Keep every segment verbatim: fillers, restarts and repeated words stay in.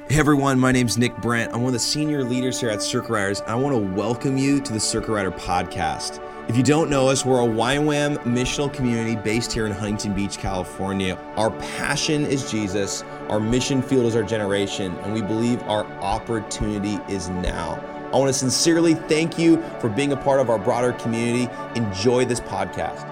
Hey everyone, my name's Nick Brent. I'm one of the senior leaders here at Circuit Riders. I want to welcome you to the Circuit Rider podcast. If you don't know us, we're a Y WAM missional community based here in Huntington Beach, California. Our passion is Jesus, our mission field is our generation, and we believe our opportunity is now. I want to sincerely thank you for being a part of our broader community. Enjoy this podcast.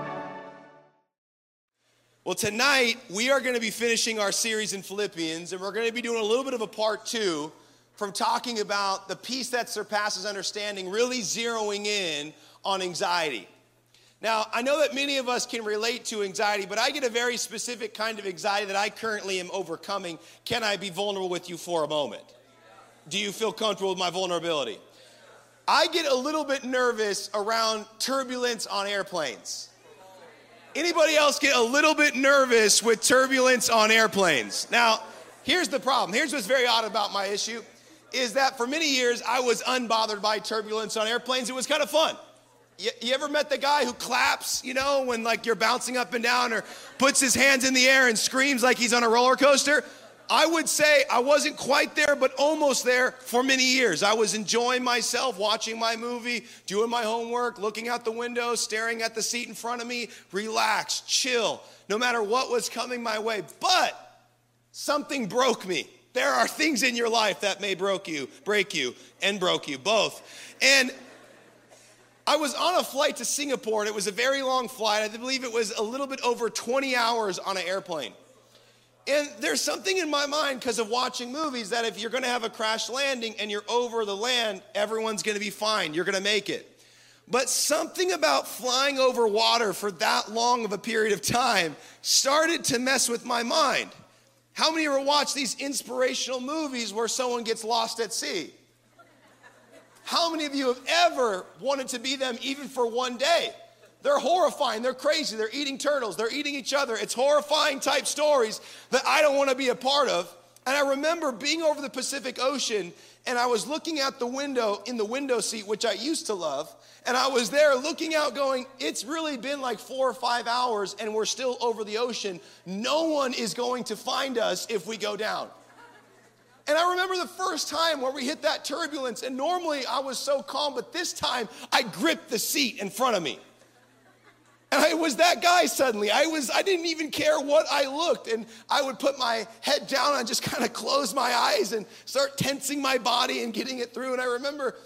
Well, tonight we are going to be finishing our series in Philippians, and we're going to be doing a little bit of a part two from talking about the peace that surpasses understanding, really zeroing in on anxiety. Now, I know that many of us can relate to anxiety, but I get a very specific kind of anxiety that I currently am overcoming. Can I be vulnerable with you for a moment? Do you feel comfortable with my vulnerability? I get a little bit nervous around turbulence on airplanes. Anybody else get a little bit nervous with turbulence on airplanes? Now, here's the problem. Here's what's very odd about my issue, is that for many years, I was unbothered by turbulence on airplanes. It was kind of fun. You, you ever met the guy who claps, you know, when like you're bouncing up and down, or puts his hands in the air and screams like he's on a roller coaster? I would say I wasn't quite there, but almost there for many years. I was enjoying myself, watching my movie, doing my homework, looking out the window, staring at the seat in front of me, relax, chill, no matter what was coming my way. But something broke me. There are things in your life that may broke you, break you, and broke you, both. And I was on a flight to Singapore, and it was a very long flight. I believe it was a little bit over twenty hours on an airplane. And there's something in my mind because of watching movies that if you're going to have a crash landing and you're over the land, everyone's going to be fine. You're going to make it. But something about flying over water for that long of a period of time started to mess with my mind. How many ever watch these inspirational movies where someone gets lost at sea? How many of you have ever wanted to be them even for one day? They're horrifying, they're crazy, they're eating turtles, they're eating each other. It's horrifying type stories that I don't want to be a part of. And I remember being over the Pacific Ocean, and I was looking out the window in the window seat, which I used to love, and I was there looking out going, it's really been like four or five hours and we're still over the ocean. No one is going to find us if we go down. And I remember the first time where we hit that turbulence, and normally I was so calm, but this time I gripped the seat in front of me. And I was that guy suddenly. I was, I didn't even care what I looked. And I would put my head down and just kind of close my eyes and start tensing my body and getting it through. And I remember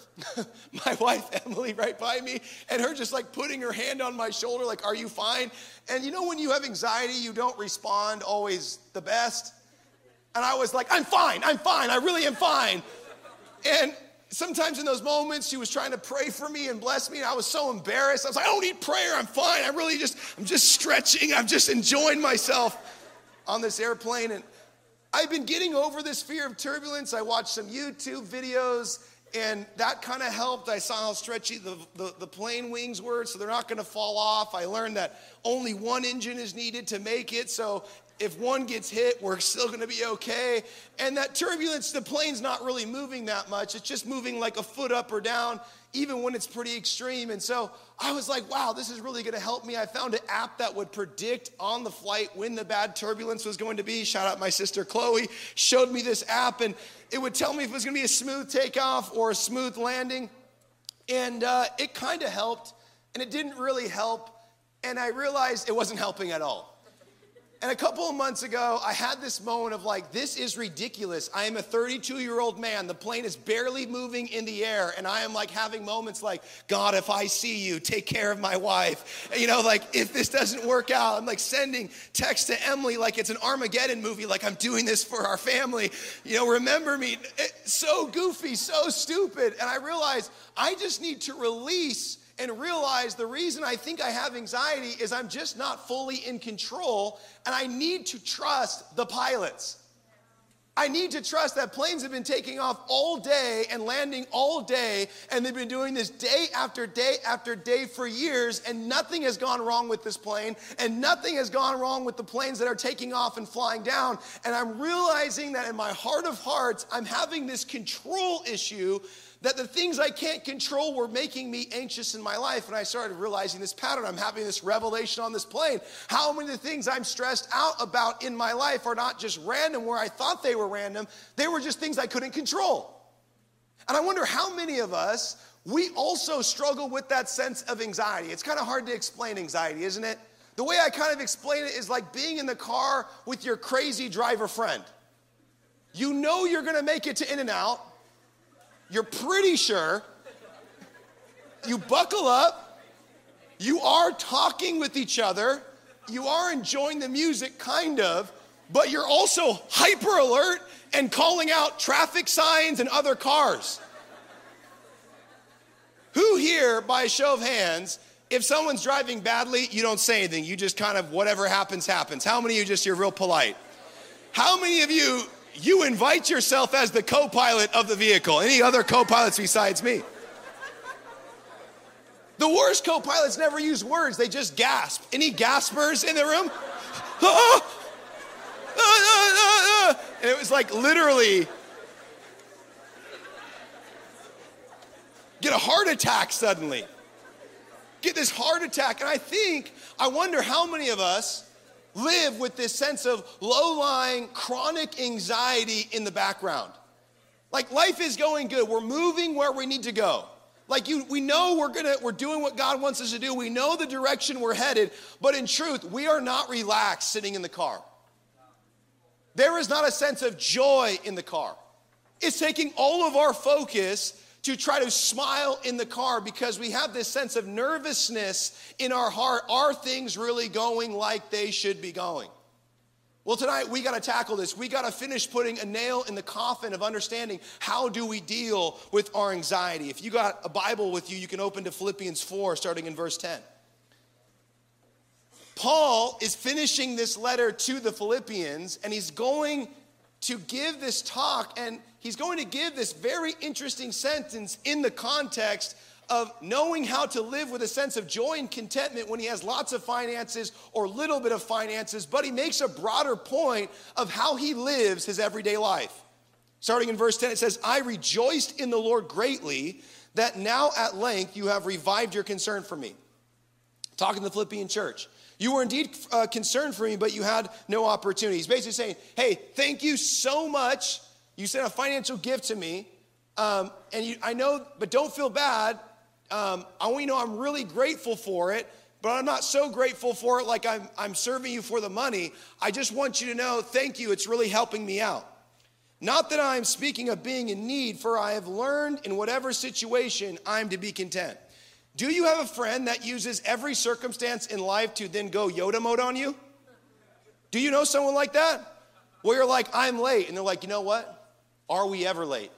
my wife, Emily, right by me, and her just like putting her hand on my shoulder, like, are you fine? And you know, when you have anxiety, you don't respond always the best. And I was like, I'm fine, I'm fine, I really am fine. And sometimes in those moments, she was trying to pray for me and bless me, and I was so embarrassed. I was like, I don't need prayer, I'm fine. I really just, I'm just stretching. I'm just enjoying myself on this airplane. And I've been getting over this fear of turbulence. I watched some YouTube videos, and that kind of helped. I saw how stretchy the, the, the plane wings were, so they're not going to fall off. I learned that only one engine is needed to make it, so if one gets hit, we're still going to be okay. And that turbulence, the plane's not really moving that much. It's just moving like a foot up or down, even when it's pretty extreme. And so I was like, wow, this is really going to help me. I found an app that would predict on the flight when the bad turbulence was going to be. Shout out my sister Chloe, showed me this app, and it would tell me if it was going to be a smooth takeoff or a smooth landing. And uh, it kind of helped, and it didn't really help. And I realized it wasn't helping at all. And a couple of months ago, I had this moment of like, this is ridiculous. I am a thirty-two-year-old man. The plane is barely moving in the air. And I am like having moments like, God, if I see you, take care of my wife. And, you know, like if this doesn't work out, I'm like sending text to Emily like it's an Armageddon movie, like I'm doing this for our family. You know, remember me. It's so goofy, so stupid. And I realized I just need to release and realize the reason I think I have anxiety is I'm just not fully in control, and I need to trust the pilots. I need to trust that planes have been taking off all day and landing all day, and they've been doing this day after day after day for years, and nothing has gone wrong with this plane, and nothing has gone wrong with the planes that are taking off and flying down. And I'm realizing that in my heart of hearts, I'm having this control issue that the things I can't control were making me anxious in my life. And I started realizing this pattern. I'm having this revelation on this plane. How many of the things I'm stressed out about in my life are not just random where I thought they were random. They were just things I couldn't control. And I wonder how many of us, we also struggle with that sense of anxiety. It's kind of hard to explain anxiety, isn't it? The way I kind of explain it is like being in the car with your crazy driver friend. You know you're going to make it to In-N-Out. You're pretty sure. You buckle up. You are talking with each other. You are enjoying the music, kind of, but you're also hyper alert and calling out traffic signs and other cars. Who here, by a show of hands, if someone's driving badly, you don't say anything. You just kind of, whatever happens, happens. How many of you just, you're real polite? How many of you, you invite yourself as the co-pilot of the vehicle? Any other co-pilots besides me? The worst co-pilots never use words. They just gasp. Any gaspers in the room? Ah! Ah, ah, ah, ah. And it was like literally get a heart attack suddenly. Get this heart attack. And I think, I wonder how many of us live with this sense of low-lying chronic anxiety in the background. Like life is going good. We're moving where we need to go. Like you, we know we're gonna, we're doing what God wants us to do. We know the direction we're headed, but in truth, we are not relaxed sitting in the car. There is not a sense of joy in the car. It's taking all of our focus to try to smile in the car because we have this sense of nervousness in our heart. Are things really going like they should be going? Well, tonight we got to tackle this. We got to finish putting a nail in the coffin of understanding how do we deal with our anxiety. If you got a Bible with you, you can open to Philippians four, starting in verse ten. Paul is finishing this letter to the Philippians, and he's going to give this talk, and he's going to give this very interesting sentence in the context of knowing how to live with a sense of joy and contentment when he has lots of finances or little bit of finances, but he makes a broader point of how he lives his everyday life. Starting in verse ten, it says, I rejoiced in the Lord greatly that now at length you have revived your concern for me. Talking to the Philippian church. You were indeed uh, concerned for me, but you had no opportunity. He's basically saying, hey, thank you so much. You sent a financial gift to me, um, and you, I know, but don't feel bad. Um, I want you to know I'm really grateful for it, but I'm not so grateful for it like I'm, I'm serving you for the money. I just want you to know, thank you, it's really helping me out. Not that I am speaking of being in need, for I have learned in whatever situation I'm to be content. Do you have a friend that uses every circumstance in life to then go Yoda mode on you? Do you know someone like that? Where you're like, I'm late, and they're like, you know what? Are we ever late?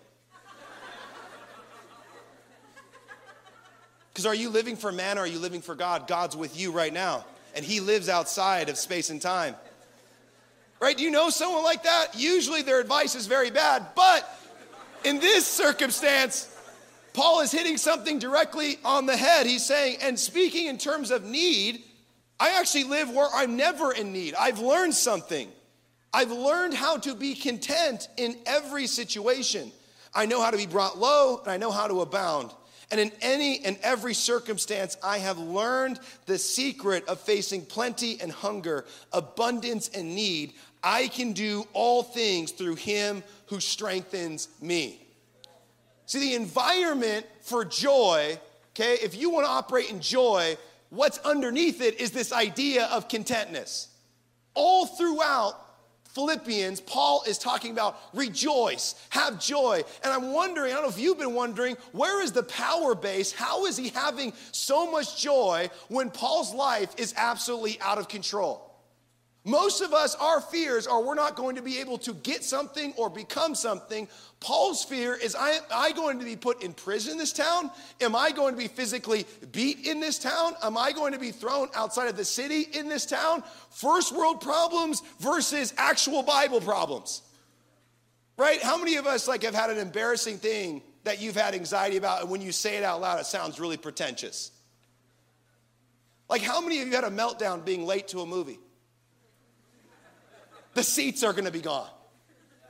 Because are you living for man or are you living for God? God's with you right now, and he lives outside of space and time. Right? Do you know someone like that? Usually their advice is very bad, but in this circumstance, Paul is hitting something directly on the head. He's saying, and speaking in terms of need, I actually live where I'm never in need. I've learned something. I've learned how to be content in every situation. I know how to be brought low, and I know how to abound. And in any and every circumstance, I have learned the secret of facing plenty and hunger, abundance and need. I can do all things through him who strengthens me. See, the environment for joy, okay, if you want to operate in joy, what's underneath it is this idea of contentness. All throughout Philippians, Paul is talking about rejoice, have joy. And I'm wondering, I don't know if you've been wondering, where is the power base? How is he having so much joy when Paul's life is absolutely out of control? Most of us, our fears are we're not going to be able to get something or become something. Paul's fear is, I, am I going to be put in prison in this town? Am I going to be physically beat in this town? Am I going to be thrown outside of the city in this town? First world problems versus actual Bible problems. Right? How many of us like have had an embarrassing thing that you've had anxiety about, and when you say it out loud, it sounds really pretentious? Like how many of you had a meltdown being late to a movie? The seats are going to be gone.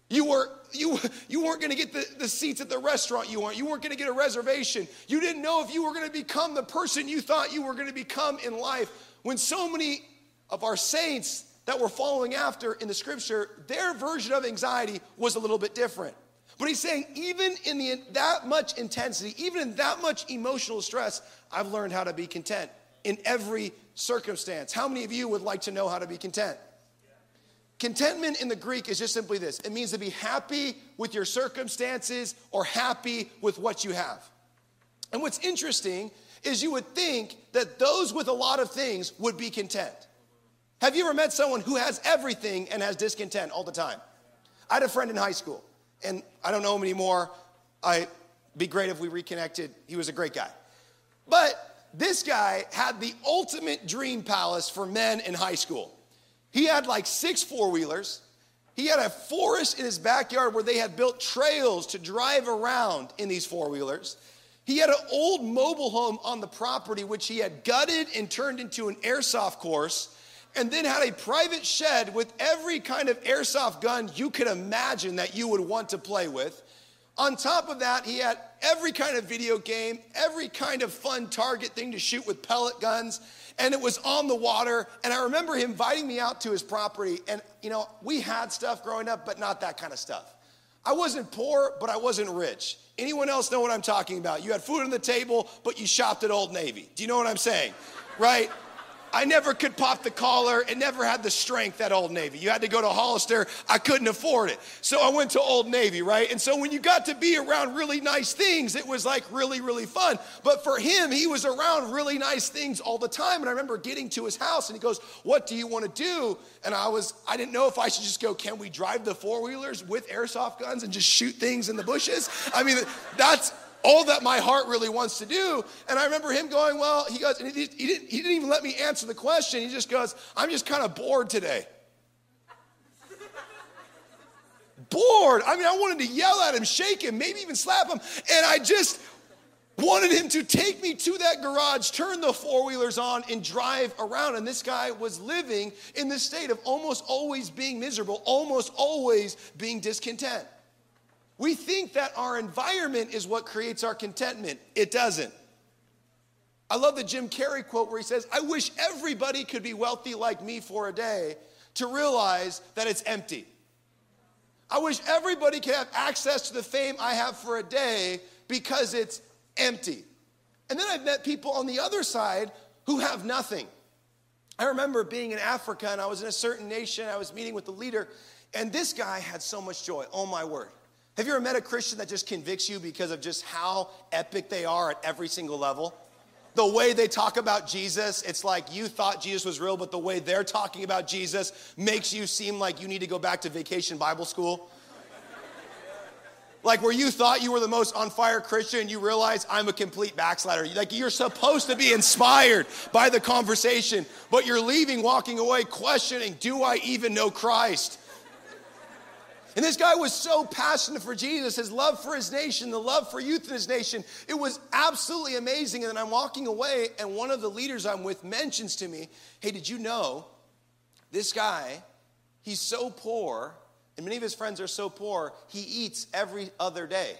You, were, you, you weren't going to get the, the seats at the restaurant you want. You weren't going to get a reservation. You didn't know if you were going to become the person you thought you were going to become in life. When so many of our saints that we're following after in the scripture, their version of anxiety was a little bit different. But he's saying even in the, that much intensity, even in that much emotional stress, I've learned how to be content in every circumstance. How many of you would like to know how to be content? Contentment in the Greek is just simply this. It means to be happy with your circumstances or happy with what you have. And what's interesting is you would think that those with a lot of things would be content. Have you ever met someone who has everything and has discontent all the time? I had a friend in high school, and I don't know him anymore. I'd be great if we reconnected. He was a great guy. But this guy had the ultimate dream palace for men in high school. He had like six four-wheelers. He had a forest in his backyard where they had built trails to drive around in these four-wheelers. He had an old mobile home on the property, which he had gutted and turned into an airsoft course, and then had a private shed with every kind of airsoft gun you could imagine that you would want to play with. On top of that, he had every kind of video game, every kind of fun target thing to shoot with pellet guns, and it was on the water. And I remember him inviting me out to his property, and you know, we had stuff growing up, but not that kind of stuff. I wasn't poor, but I wasn't rich. Anyone else know what I'm talking about? You had food on the table, but you shopped at Old Navy. Do you know what I'm saying? Right? I never could pop the collar. It never had the strength at Old Navy. You had to go to Hollister. I couldn't afford it. So I went to Old Navy, right? And so when you got to be around really nice things, it was like really, really fun. But for him, he was around really nice things all the time. And I remember getting to his house and he goes, what do you want to do? And I was, I didn't know if I should just go, can we drive the four-wheelers with airsoft guns and just shoot things in the bushes? I mean, that's all that my heart really wants to do. And I remember him going, well, he goes, and he, he, didn't, he didn't even let me answer the question. He just goes, I'm just kind of bored today. Bored. I mean, I wanted to yell at him, shake him, maybe even slap him. And I just wanted him to take me to that garage, turn the four-wheelers on, and drive around. And this guy was living in this state of almost always being miserable, almost always being discontent. We think that our environment is what creates our contentment. It doesn't. I love the Jim Carrey quote where he says, I wish everybody could be wealthy like me for a day to realize that it's empty. I wish everybody could have access to the fame I have for a day because it's empty. And then I've met people on the other side who have nothing. I remember being in Africa and I was in a certain nation. I was meeting with the leader and this guy had so much joy. Oh my word. Have you ever met a Christian that just convicts you because of just how epic they are at every single level? The way they talk about Jesus, it's like you thought Jesus was real, but the way they're talking about Jesus makes you seem like you need to go back to Vacation Bible School. Like where you thought you were the most on fire Christian, you realize I'm a complete backslider. Like you're supposed to be inspired by the conversation, but you're leaving, walking away, questioning, do I even know Christ? And this guy was so passionate for Jesus, his love for his nation, the love for youth in his nation. It was absolutely amazing. And then I'm walking away, and one of the leaders I'm with mentions to me, hey, did you know this guy, he's so poor, and many of his friends are so poor, he eats every other day.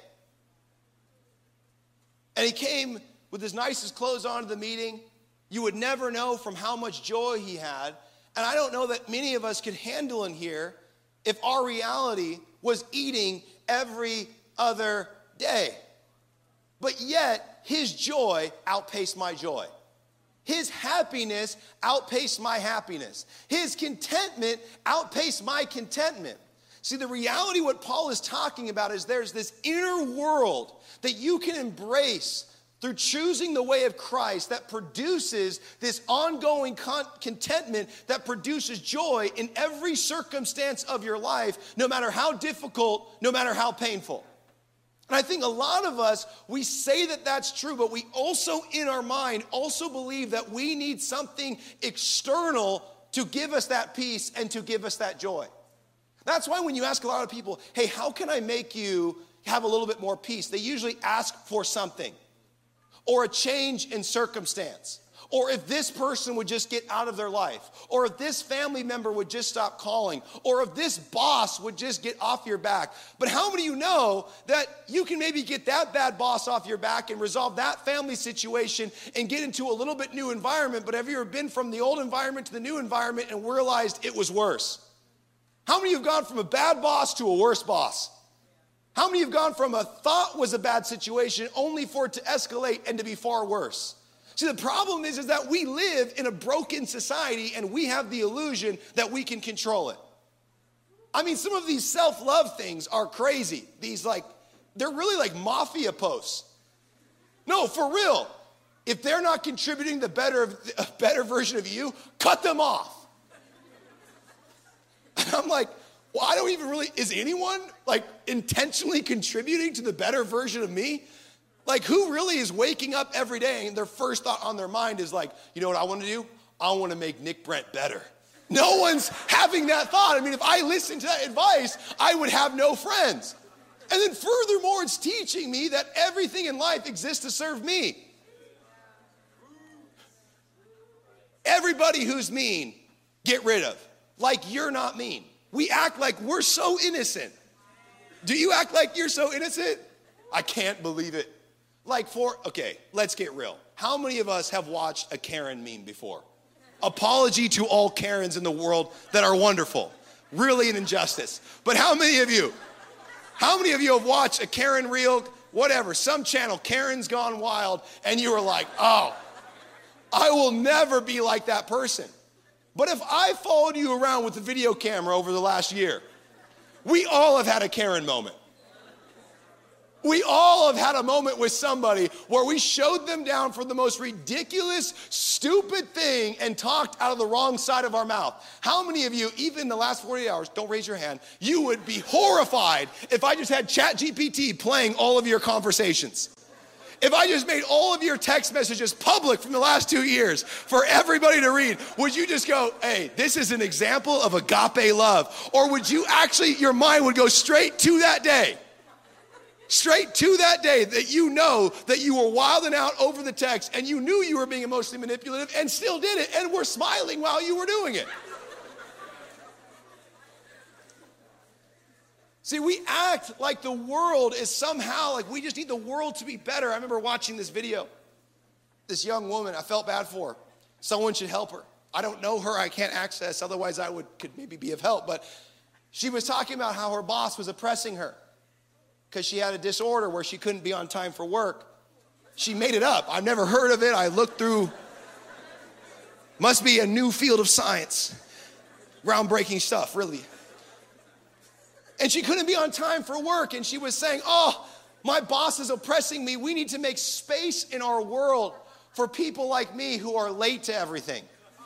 And he came with his nicest clothes on to the meeting. You would never know from how much joy he had. And I don't know that many of us could handle in here if our reality was eating every other day. But yet, his joy outpaced my joy. His happiness outpaced my happiness. His contentment outpaced my contentment. See, the reality, what Paul is talking about is there's this inner world that you can embrace through choosing the way of Christ that produces this ongoing con- contentment that produces joy in every circumstance of your life, no matter how difficult, no matter how painful. And I think a lot of us, we say that that's true, but we also in our mind also believe that we need something external to give us that peace and to give us that joy. That's why when you ask a lot of people, hey, how can I make you have a little bit more peace? They usually ask for something. Or a change in circumstance, or if this person would just get out of their life, or if this family member would just stop calling, or if this boss would just get off your back. But how many of you know that you can maybe get that bad boss off your back and resolve that family situation and get into a little bit new environment, but have you ever been from the old environment to the new environment and realized it was worse? How many of you have gone from a bad boss to a worse boss? How many have gone from a thought was a bad situation only for it to escalate and to be far worse? See, the problem is, is that we live in a broken society and we have the illusion that we can control it. I mean, some of these self-love things are crazy. These like, they're really like mafia posts. No, for real. If they're not contributing the better, a better version of you, cut them off. And I'm like, well, I don't even really, is anyone like intentionally contributing to the better version of me? Like, who really is waking up every day and their first thought on their mind is like, you know what I want to do? I want to make Nick Brent better. No one's having that thought. I mean, if I listened to that advice, I would have no friends. And then furthermore, it's teaching me that everything in life exists to serve me. Everybody who's mean, get rid of. Like you're not mean. We act like we're so innocent. Do you act like you're so innocent? I can't believe it. Like for, okay, let's get real. How many of us have watched a Karen meme before? Apology to all Karens in the world that are wonderful. Really an injustice. But how many of you, how many of you have watched a Karen reel, whatever, some channel, Karen's Gone Wild, and you were like, oh, I will never be like that person. But if I followed you around with a video camera over the last year, we all have had a Karen moment. We all have had a moment with somebody where we showed them down for the most ridiculous, stupid thing and talked out of the wrong side of our mouth. How many of you, even in the last forty-eight hours, don't raise your hand, you would be horrified if I just had ChatGPT playing all of your conversations? If I just made all of your text messages public from the last two years for everybody to read, would you just go, hey, this is an example of agape love? Or would you actually, your mind would go straight to that day? Straight to that day that you know that you were wilding out over the text and you knew you were being emotionally manipulative and still did it and were smiling while you were doing it. See, we act like the world is somehow, like we just need the world to be better. I remember watching this video. This young woman, I felt bad for her. Someone should help her. I don't know her, I can't access, otherwise I would could maybe be of help. But she was talking about how her boss was oppressing her because she had a disorder where she couldn't be on time for work. She made it up. I've never heard of it. I looked through, must be a new field of science. Groundbreaking stuff, really. And she couldn't be on time for work. And she was saying, oh, my boss is oppressing me. We need to make space in our world for people like me who are late to everything.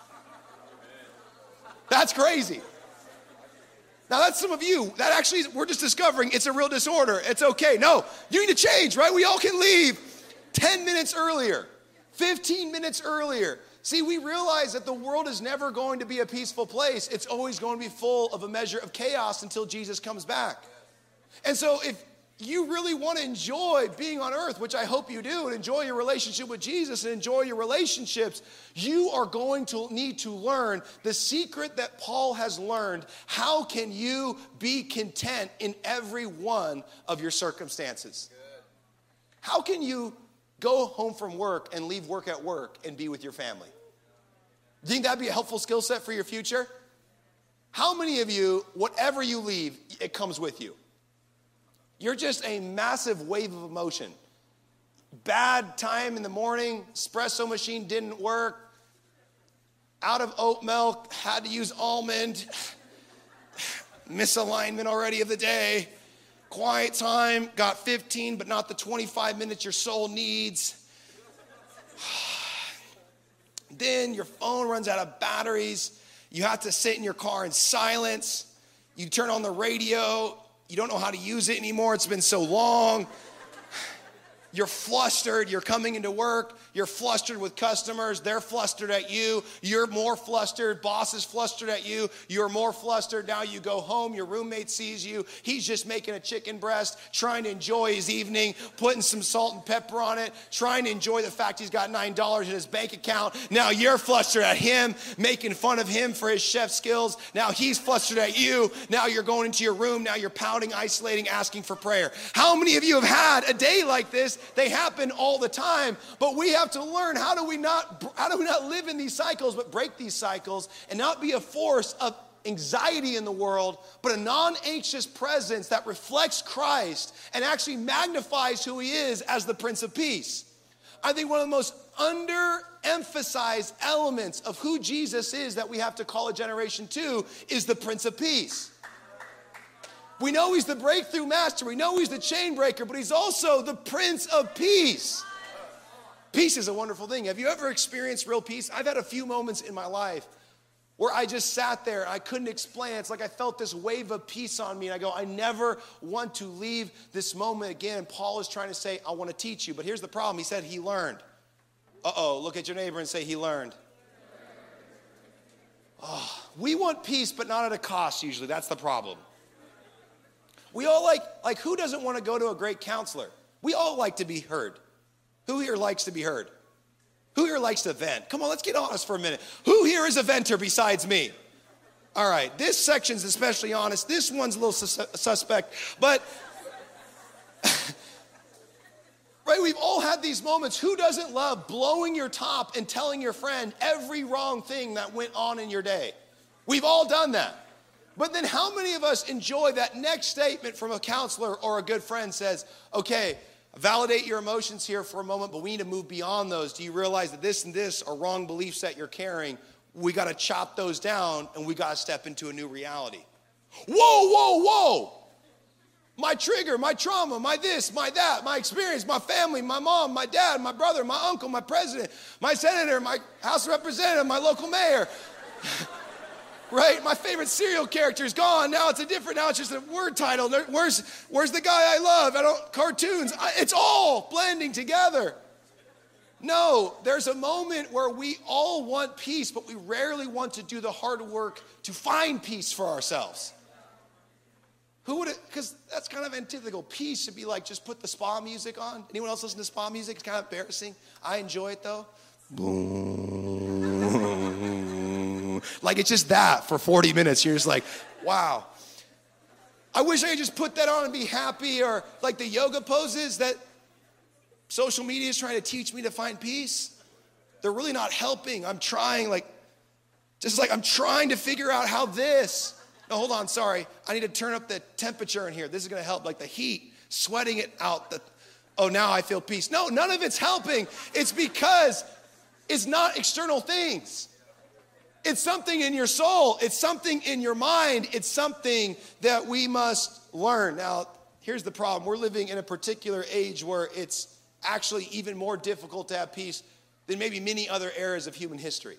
That's crazy. Now that's some of you. That actually, we're just discovering it's a real disorder. It's okay. No, you need to change, right? We all can leave ten minutes earlier, fifteen minutes earlier. See, we realize that the world is never going to be a peaceful place. It's always going to be full of a measure of chaos until Jesus comes back. And so if you really want to enjoy being on earth, which I hope you do, and enjoy your relationship with Jesus and enjoy your relationships, you are going to need to learn the secret that Paul has learned. How can you be content in every one of your circumstances? How can you go home from work and leave work at work and be with your family? Do you think that'd be a helpful skill set for your future? How many of you, whatever you leave, it comes with you? You're just a massive wave of emotion. Bad time in the morning, espresso machine didn't work, out of oat milk, had to use almond, misalignment already of the day, quiet time, got fifteen, but not the twenty-five minutes your soul needs. Then your phone runs out of batteries. You have to sit in your car in silence. You turn on the radio. You don't know how to use it anymore. It's been so long. You're flustered, you're coming into work, you're flustered with customers, they're flustered at you, you're more flustered, boss is flustered at you, you're more flustered, now you go home, your roommate sees you, he's just making a chicken breast, trying to enjoy his evening, putting some salt and pepper on it, trying to enjoy the fact he's got nine dollars in his bank account. Now you're flustered at him, making fun of him for his chef skills. Now he's flustered at you, now you're going into your room, now you're pouting, isolating, asking for prayer. How many of you have had a day like this? They happen all the time, but we have to learn how do we not how do we not live in these cycles, but break these cycles and not be a force of anxiety in the world, but a non-anxious presence that reflects Christ and actually magnifies who he is as the Prince of Peace. I think one of the most underemphasized elements of who Jesus is that we have to call a generation to is the Prince of Peace. We know he's the breakthrough master. We know he's the chain breaker, but he's also the Prince of Peace. Peace is a wonderful thing. Have you ever experienced real peace? I've had a few moments in my life where I just sat there and I couldn't explain it. It's like I felt this wave of peace on me, and I go, I never want to leave this moment again. And Paul is trying to say, I want to teach you. But here's the problem. He said he learned. Uh-oh, look at your neighbor and say he learned. Oh, we want peace, but not at a cost usually. That's the problem. We all like, like who doesn't want to go to a great counselor? We all like to be heard. Who here likes to be heard? Who here likes to vent? Come on, let's get honest for a minute. Who here is a venter besides me? All right, this section's especially honest. This one's a little sus- suspect, but right, we've all had these moments. Who doesn't love blowing your top and telling your friend every wrong thing that went on in your day? We've all done that. But then how many of us enjoy that next statement from a counselor or a good friend says, okay, validate your emotions here for a moment, but we need to move beyond those. Do you realize that this and this are wrong beliefs that you're carrying? We got to chop those down and we got to step into a new reality. Whoa, whoa, whoa. My trigger, my trauma, my this, my that, my experience, my family, my mom, my dad, my brother, my uncle, my president, my senator, my House representative, my local mayor. Right? My favorite serial character is gone. Now it's a different, now it's just a word title. Where's, where's the guy I love? I don't, cartoons. I, it's all blending together. No, there's a moment where we all want peace, but we rarely want to do the hard work to find peace for ourselves. Who would it, because that's kind of antithetical. Peace should be like, just put the spa music on. Anyone else listen to spa music? It's kind of embarrassing. I enjoy it though. Like it's just that for forty minutes. You're just like, wow. I wish I could just put that on and be happy, or like the yoga poses that social media is trying to teach me to find peace. They're really not helping. I'm trying like, just like I'm trying to figure out how this, no, hold on, sorry. I need to turn up the temperature in here. This is gonna help, like the heat, sweating it out. The, oh, now I feel peace. No, none of it's helping. It's because it's not external things. It's something in your soul. It's something in your mind. It's something that we must learn. Now, here's the problem. We're living in a particular age where it's actually even more difficult to have peace than maybe many other eras of human history.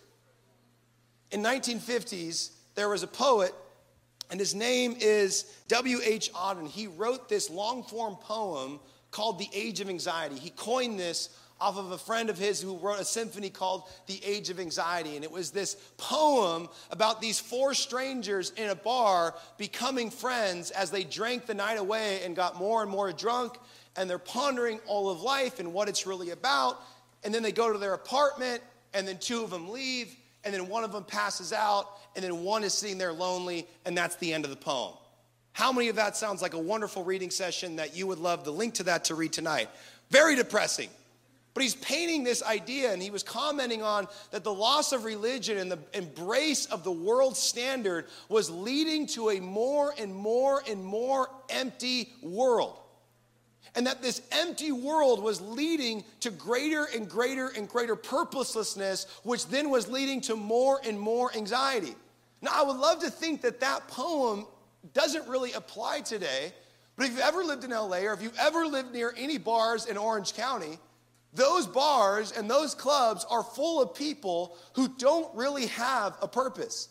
In nineteen fifties, there was a poet, and his name is W H Auden. He wrote this long-form poem called The Age of Anxiety. He coined this off of a friend of his who wrote a symphony called The Age of Anxiety. And it was this poem about these four strangers in a bar becoming friends as they drank the night away and got more and more drunk. And they're pondering all of life and what it's really about. And then they go to their apartment, and then two of them leave, and then one of them passes out, and then one is sitting there lonely, and that's the end of the poem. How many of that sounds like a wonderful reading session that you would love the link to that to read tonight? Very depressing. But he's painting this idea, and he was commenting on that the loss of religion and the embrace of the world standard was leading to a more and more and more empty world. And that this empty world was leading to greater and greater and greater purposelessness, which then was leading to more and more anxiety. Now, I would love to think that that poem doesn't really apply today, but if you've ever lived in L A, or if you've ever lived near any bars in Orange County, those bars and those clubs are full of people who don't really have a purpose.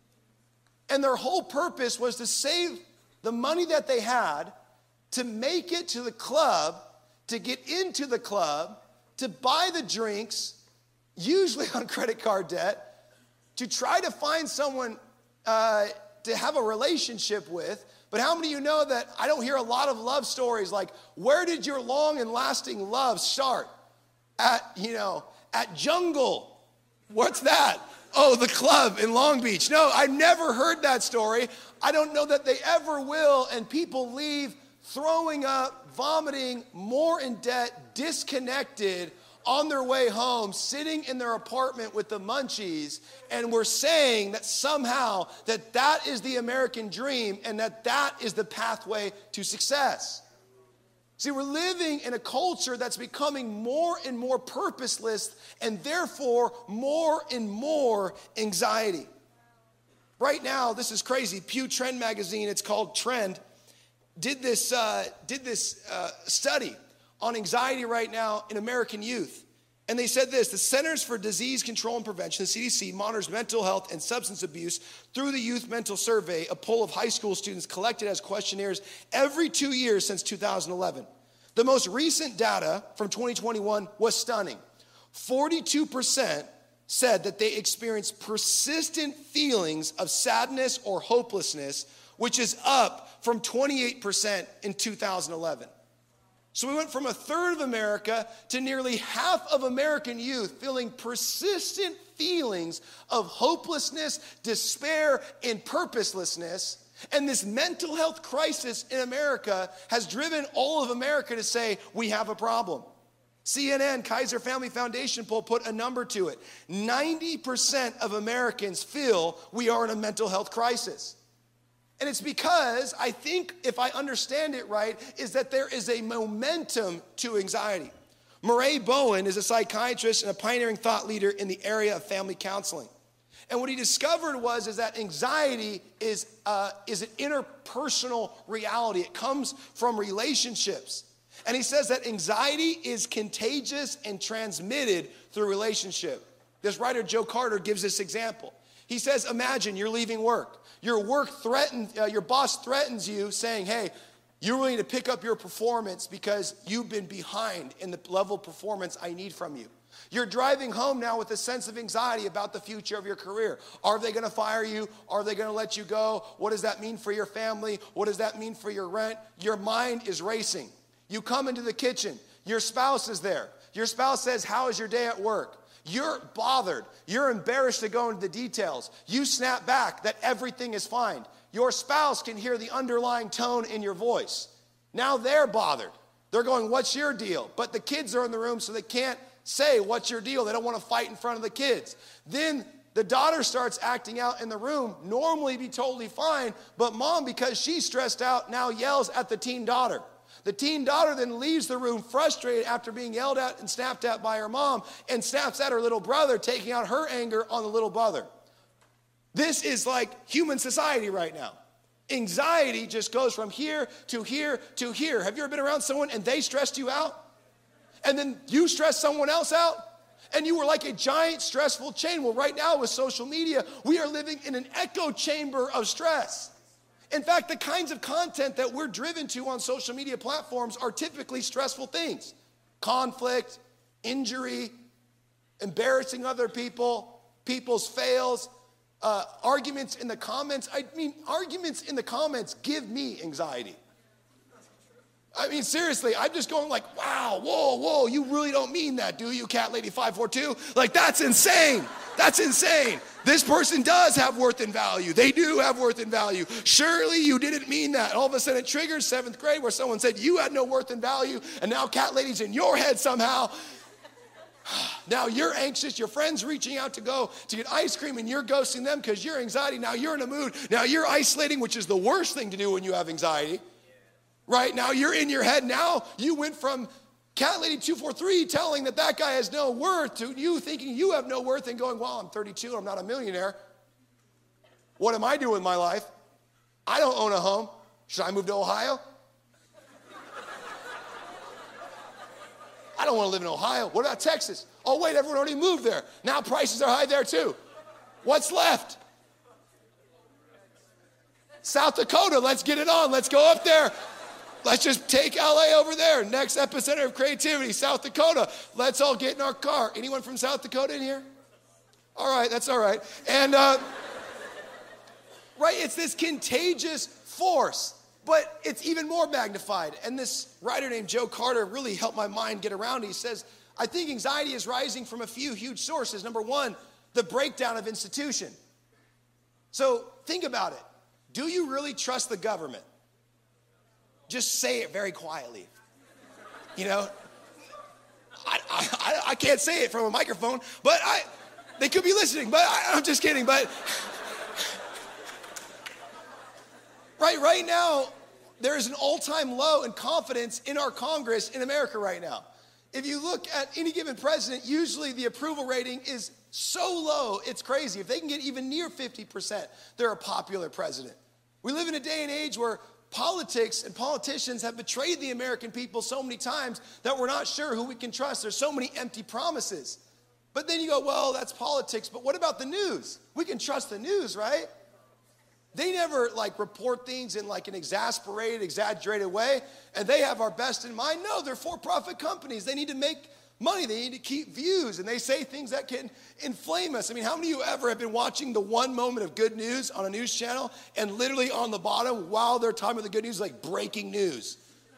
And their whole purpose was to save the money that they had to make it to the club, to get into the club, to buy the drinks, usually on credit card debt, to try to find someone uh, to have a relationship with. But how many of you know that I don't hear a lot of love stories like, where did your long and lasting love start? At, you know, at Jungle. What's that? Oh, the club in Long Beach. No, I've never heard that story. I don't know that they ever will. And people leave throwing up, vomiting, more in debt, disconnected, on their way home, sitting in their apartment with the munchies, and we're saying that somehow that that is the American dream and that that is the pathway to success. See, we're living in a culture that's becoming more and more purposeless and therefore more and more anxiety. Right now, this is crazy. Pew Trend magazine, it's called Trend, did this, uh, did this uh, study on anxiety right now in American youth. And they said this: the Centers for Disease Control and Prevention, the C D C, monitors mental health and substance abuse through the Youth Mental Survey, a poll of high school students collected as questionnaires every two years since two thousand eleven. The most recent data from twenty twenty-one was stunning. forty-two percent said that they experienced persistent feelings of sadness or hopelessness, which is up from twenty-eight percent in two thousand eleven. So we went from a third of America to nearly half of American youth feeling persistent feelings of hopelessness, despair, and purposelessness. And this mental health crisis in America has driven all of America to say, we have a problem. C N N, Kaiser Family Foundation poll put a number to it. ninety percent of Americans feel we are in a mental health crisis. And it's because I think, if I understand it right, is that there is a momentum to anxiety. Murray Bowen is a psychiatrist and a pioneering thought leader in the area of family counseling. And what he discovered was is that anxiety is, uh, is an interpersonal reality. It comes from relationships. And he says that anxiety is contagious and transmitted through relationship. This writer, Joe Carter, gives this example. He says, imagine you're leaving work. Your work threatens, uh, your boss threatens you saying, hey, you really need to pick up your performance because you've been behind in the level of performance I need from you. You're driving home now with a sense of anxiety about the future of your career. Are they going to fire you? Are they going to let you go? What does that mean for your family? What does that mean for your rent? Your mind is racing. You come into the kitchen. Your spouse is there. Your spouse says, how is your day at work? You're bothered. You're embarrassed to go into the details. You snap back that everything is fine. Your spouse can hear the underlying tone in your voice. Now they're bothered. They're going, what's your deal? But the kids are in the room, so they can't say, what's your deal? They don't want to fight in front of the kids. Then the daughter starts acting out in the room, normally be totally fine, but mom, because she's stressed out, now yells at the teen daughter. The teen daughter then leaves the room frustrated after being yelled at and snapped at by her mom and snaps at her little brother, taking out her anger on the little brother. This is like human society right now. Anxiety just goes from here to here to here. Have you ever been around someone and they stressed you out? And then you stressed someone else out? And you were like a giant stressful chain. Well, right now with social media, we are living in an echo chamber of stress. In fact, the kinds of content that we're driven to on social media platforms are typically stressful things. Conflict, injury, embarrassing other people, people's fails, uh, arguments in the comments. I mean, arguments in the comments give me anxiety. I mean, seriously, I'm just going like, wow, whoa, whoa, you really don't mean that, do you, Cat Lady five four two? Like, that's insane. That's insane. This person does have worth and value. They do have worth and value. Surely you didn't mean that. All of a sudden it triggers seventh grade where someone said you had no worth and value, and now Cat Lady's in your head somehow. Now you're anxious. Your friend's reaching out to go to get ice cream, and you're ghosting them because you're anxiety. Now you're in a mood. Now you're isolating, which is the worst thing to do when you have anxiety. Right now you're in your head. Now you went from Cat Lady two four three telling that that guy has no worth to you thinking you have no worth and going, well, I'm thirty-two and I'm not a millionaire. What am I doing with my life? I don't own a home. Should I move to Ohio? I don't want to live in Ohio. What about Texas? Oh, wait, everyone already moved there. Now prices are high there too. What's left? South Dakota, let's get it on. Let's go up there. Let's just take L A over there. Next epicenter of creativity, South Dakota. Let's all get in our car. Anyone from South Dakota in here? All right, that's all right. And, uh, right, it's this contagious force, but it's even more magnified. And this writer named Joe Carter really helped my mind get around it. He says, I think anxiety is rising from a few huge sources. Number one, the breakdown of institution. So think about it. Do you really trust the government? Just say it very quietly. You know, I, I, I can't say it from a microphone, but I, they could be listening, but I, I'm just kidding. But right, right now, there is an all-time low in confidence in our Congress in America right now. If you look at any given president, usually the approval rating is so low, it's crazy. If they can get even near fifty percent, they're a popular president. We live in a day and age where politics and politicians have betrayed the American people so many times that we're not sure who we can trust. There's so many empty promises. But then you go, well, that's politics, but what about the news? We can trust the news, right? They never like report things in like an exasperated, exaggerated way, and they have our best in mind. No, they're for-profit companies. They need to make money. They need to keep views, and they say things that can inflame us. I mean, how many of you ever have been watching the one moment of good news on a news channel, and literally on the bottom, while they're talking about the good news, like breaking news?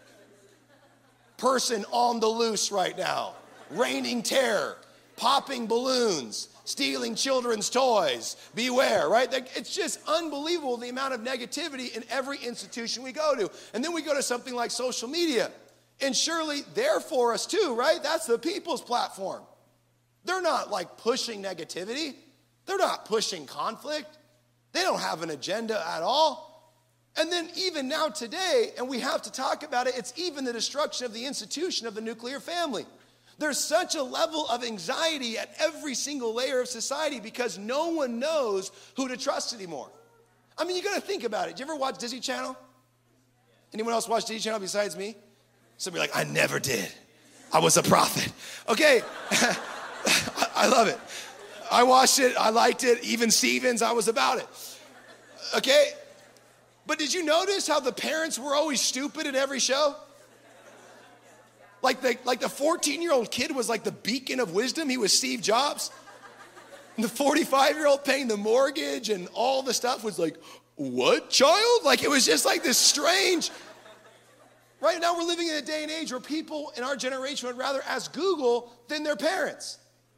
Person on the loose right now. Raining terror. Popping balloons. Stealing children's toys. Beware, right? It's just unbelievable the amount of negativity in every institution we go to. And then we go to something like social media. And surely they're for us too, right? That's the people's platform. They're not like pushing negativity. They're not pushing conflict. They don't have an agenda at all. And then even now today, and we have to talk about it, it's even the destruction of the institution of the nuclear family. There's such a level of anxiety at every single layer of society because no one knows who to trust anymore. I mean, you got to think about it. Did you ever watch Disney Channel? Anyone else watch Disney Channel besides me? Some of you are like, I never did. I was a prophet. Okay, I love it. I watched it, I liked it, even Stevens, I was about it. Okay, but did you notice how the parents were always stupid in every show? Like the, like the fourteen-year-old kid was like the beacon of wisdom. He was Steve Jobs. And the forty-five-year-old paying the mortgage and all the stuff was like, what, child? Like it was just like this strange... Right now we're living in a day and age where people in our generation would rather ask Google than their parents.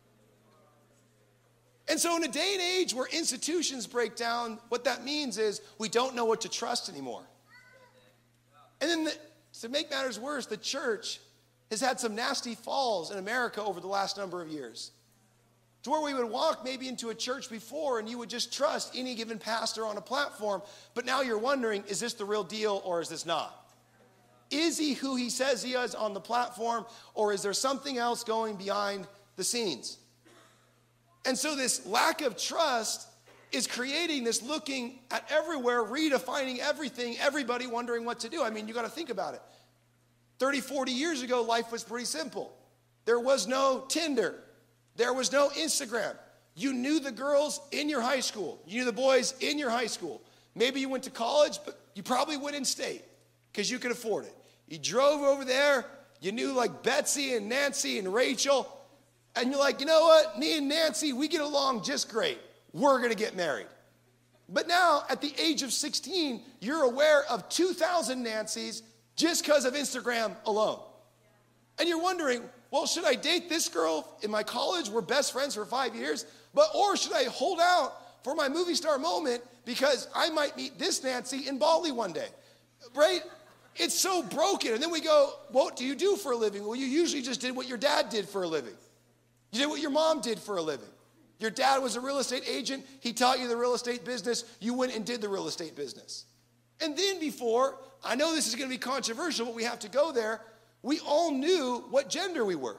And so in a day and age where institutions break down, what that means is we don't know what to trust anymore. And then the, to make matters worse, the church has had some nasty falls in America over the last number of years. To where we would walk maybe into a church before and you would just trust any given pastor on a platform, but now you're wondering, is this the real deal or is this not? Is he who he says he is on the platform, or is there something else going behind the scenes? And so this lack of trust is creating this looking at everywhere, redefining everything, everybody wondering what to do. I mean, you got to think about it. thirty, forty years ago, life was pretty simple. There was no Tinder. There was no Instagram. You knew the girls in your high school. You knew the boys in your high school. Maybe you went to college, but you probably went in state because you could afford it. You drove over there. You knew like Betsy and Nancy and Rachel. And you're like, you know what? Me and Nancy, we get along just great. We're going to get married. But now, at the age of sixteen, you're aware of two thousand Nancys just because of Instagram alone. And you're wondering, well, should I date this girl in my college? We're best friends for five years. But or should I hold out for my movie star moment because I might meet this Nancy in Bali one day, right? It's so broken. And then we go, what do you do for a living? Well, you usually just did what your dad did for a living. You did what your mom did for a living. Your dad was a real estate agent. He taught you the real estate business. You went and did the real estate business. And then before, I know this is going to be controversial, but we have to go there. We all knew what gender we were.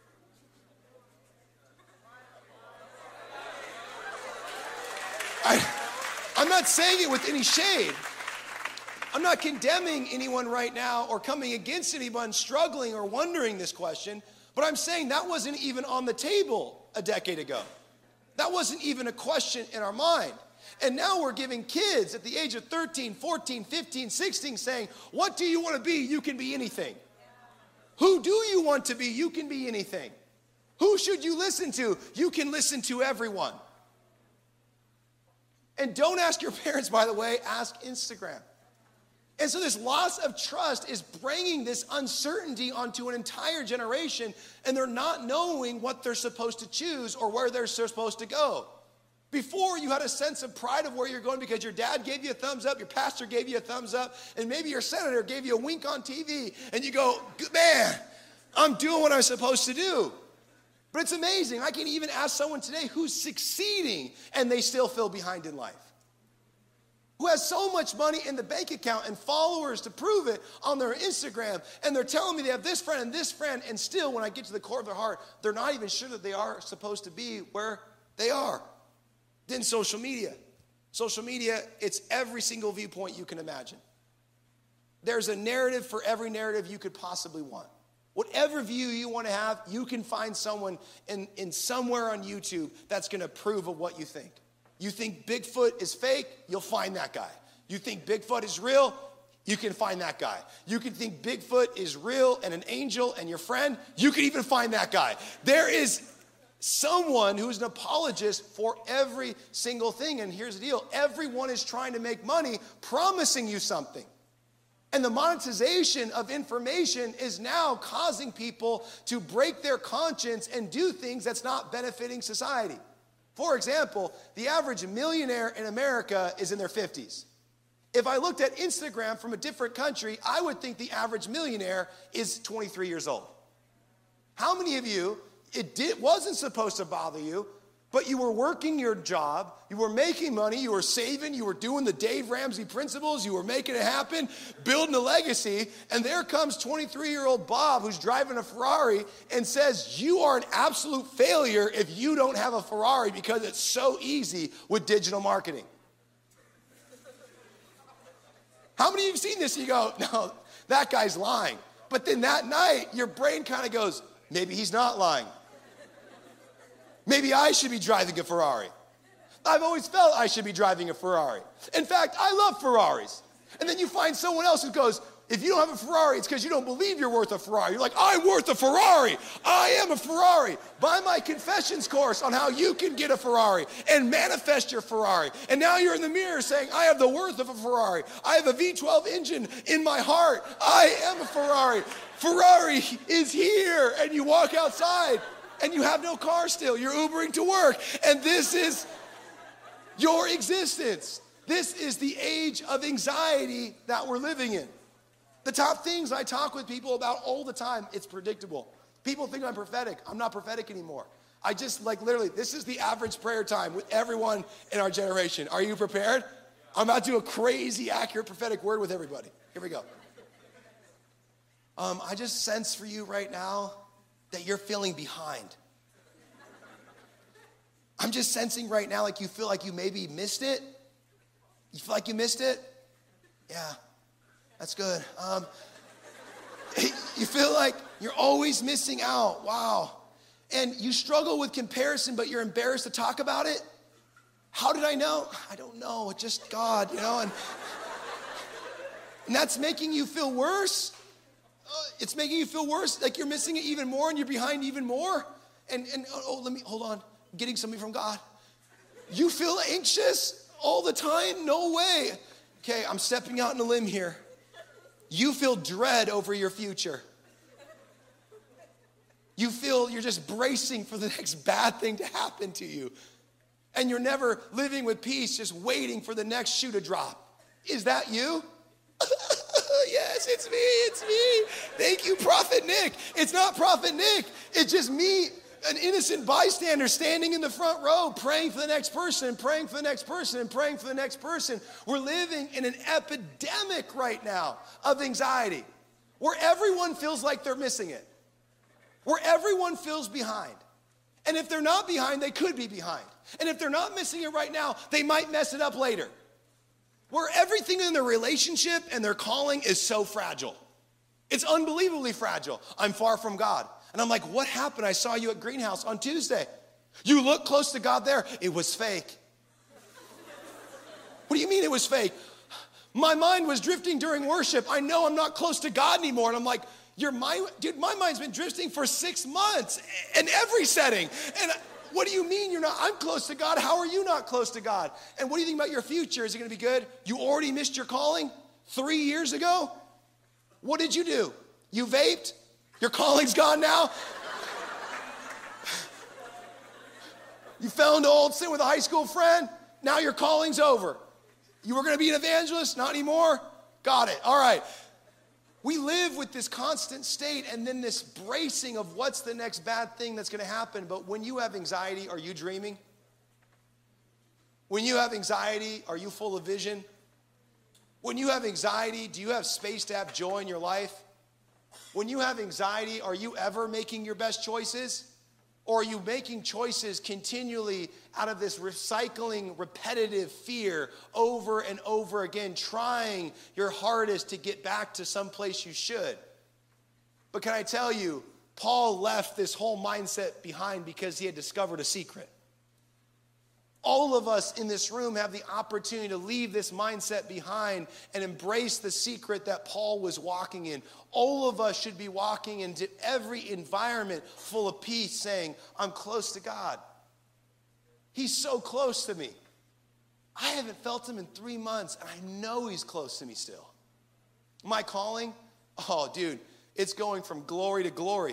I, I'm not saying it with any shade. I'm not condemning anyone right now or coming against anyone struggling or wondering this question, but I'm saying that wasn't even on the table a decade ago. That wasn't even a question in our mind. And now we're giving kids at the age of thirteen, fourteen, fifteen, sixteen saying, what do you want to be? You can be anything. Who do you want to be? You can be anything. Who should you listen to? You can listen to everyone. And don't ask your parents, by the way, ask Instagram. And so this loss of trust is bringing this uncertainty onto an entire generation, and they're not knowing what they're supposed to choose or where they're supposed to go. Before, you had a sense of pride of where you're going because your dad gave you a thumbs up, your pastor gave you a thumbs up, and maybe your senator gave you a wink on T V, and you go, man, I'm doing what I'm supposed to do. But it's amazing. I can even ask someone today who's succeeding, and they still feel behind in life. Who has so much money in the bank account and followers to prove it on their Instagram, and they're telling me they have this friend and this friend, and still when I get to the core of their heart, they're not even sure that they are supposed to be where they are. Then social media. Social media, it's every single viewpoint you can imagine. There's a narrative for every narrative you could possibly want. Whatever view you want to have, you can find someone in, in somewhere on YouTube that's going to approve of what you think. You think Bigfoot is fake, you'll find that guy. You think Bigfoot is real, you can find that guy. You can think Bigfoot is real and an angel and your friend, you can even find that guy. There is someone who's an apologist for every single thing. And here's the deal, everyone is trying to make money promising you something. And the monetization of information is now causing people to break their conscience and do things that's not benefiting society. For example, the average millionaire in America is in their fifties. If I looked at Instagram from a different country, I would think the average millionaire is twenty-three years old. How many of you, it did, wasn't supposed to bother you, but you were working your job, you were making money, you were saving, you were doing the Dave Ramsey principles, you were making it happen, building a legacy, and there comes twenty-three-year-old Bob who's driving a Ferrari and says, you are an absolute failure if you don't have a Ferrari because it's so easy with digital marketing. How many of you have seen this? You go, no, that guy's lying. But then that night, your brain kind of goes, maybe he's not lying. Maybe I should be driving a Ferrari. I've always felt I should be driving a Ferrari. In fact, I love Ferraris. And then you find someone else who goes, if you don't have a Ferrari, it's because you don't believe you're worth a Ferrari. You're like, I'm worth a Ferrari. I am a Ferrari. Buy my confessions course on how you can get a Ferrari and manifest your Ferrari. And now you're in the mirror saying, I have the worth of a Ferrari. I have a V twelve engine in my heart. I am a Ferrari. Ferrari is here. And you walk outside. And you have no car still. You're Ubering to work. And this is your existence. This is the age of anxiety that we're living in. The top things I talk with people about all the time, it's predictable. People think I'm prophetic. I'm not prophetic anymore. I just like literally, this is the average prayer time with everyone in our generation. Are you prepared? I'm about to do a crazy accurate prophetic word with everybody. Here we go. Um, I just sense for you right now that you're feeling behind. I'm just sensing right now like you feel like you maybe missed it. You feel like you missed it? Yeah, that's good. Um, you feel like you're always missing out. Wow. And you struggle with comparison, but you're embarrassed to talk about it. How did I know? I don't know. It's just God, you know? And, and that's making you feel worse. It's making you feel worse, like you're missing it even more and you're behind even more. And, and oh, let me, hold on, I'm getting something from God. You feel anxious all the time? No way. Okay, I'm stepping out on a limb here. You feel dread over your future. You feel you're just bracing for the next bad thing to happen to you. And you're never living with peace, just waiting for the next shoe to drop. Is that you? Yes, it's me, it's me. Thank you, Prophet Nick. It's not Prophet Nick. It's just me, an innocent bystander standing in the front row, praying for the next person, and praying for the next person, and praying for the next person. We're living in an epidemic right now of anxiety, where everyone feels like they're missing it, where everyone feels behind. And if they're not behind, they could be behind. And if they're not missing it right now, they might mess it up later. Where everything in their relationship and their calling is so fragile. It's unbelievably fragile. I'm far from God. And I'm like, what happened? I saw you at Greenhouse on Tuesday. You look close to God there. It was fake. What do you mean it was fake? My mind was drifting during worship. I know I'm not close to God anymore. And I'm like, your mind, dude, my mind's been drifting for six months in every setting. And what do you mean you're not? I'm close to God. How are you not close to God? And what do you think about your future? Is it going to be good? You already missed your calling three years ago? What did you do? You vaped? Your calling's gone now? You fell into old sin with a high school friend? Now your calling's over. You were going to be an evangelist? Not anymore? Got it. All right. We live with this constant state and then this bracing of what's the next bad thing that's going to happen. But when you have anxiety, are you dreaming? When you have anxiety, are you full of vision? When you have anxiety, do you have space to have joy in your life? When you have anxiety, are you ever making your best choices? Or are you making choices continually out of this recycling, repetitive fear over and over again, trying your hardest to get back to some place you should? But can I tell you, Paul left this whole mindset behind because he had discovered a secret. All of us in this room have the opportunity to leave this mindset behind and embrace the secret that Paul was walking in. All of us should be walking into every environment full of peace, saying, I'm close to God. He's so close to me. I haven't felt him in three months, and I know he's close to me still. My calling? Oh, dude, it's going from glory to glory.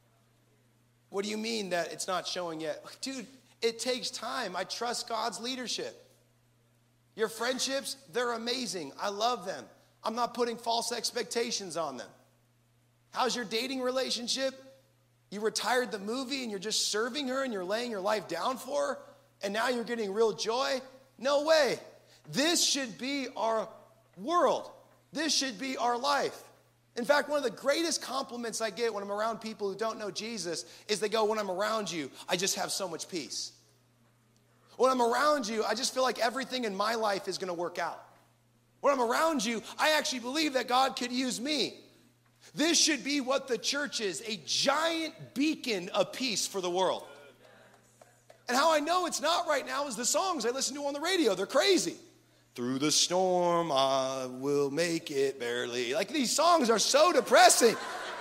What do you mean that it's not showing yet? Dude, it takes time. I trust God's leadership. Your friendships, they're amazing. I love them. I'm not putting false expectations on them. How's your dating relationship? You retired the movie and you're just serving her and you're laying your life down for her, and now you're getting real joy? No way. This should be our world. This should be our life. In fact, one of the greatest compliments I get when I'm around people who don't know Jesus is they go, when I'm around you, I just have so much peace. When I'm around you, I just feel like everything in my life is going to work out. When I'm around you, I actually believe that God could use me. This should be what the church is, a giant beacon of peace for the world. And how I know it's not right now is the songs I listen to on the radio. They're crazy. Through the storm, I will make it barely. Like, these songs are so depressing.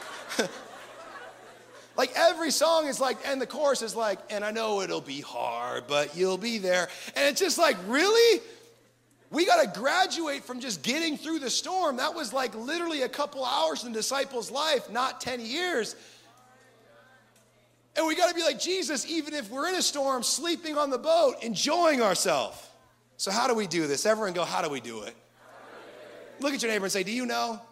Like, every song is like, and the chorus is like, and I know it'll be hard, but you'll be there. And it's just like, really? We got to graduate from just getting through the storm. That was like literally a couple hours in the disciples' life, not ten years. And we got to be like Jesus, even if we're in a storm, sleeping on the boat, enjoying ourselves. So how do we do this? Everyone go, how do we do it? Look at your neighbor and say, do you know?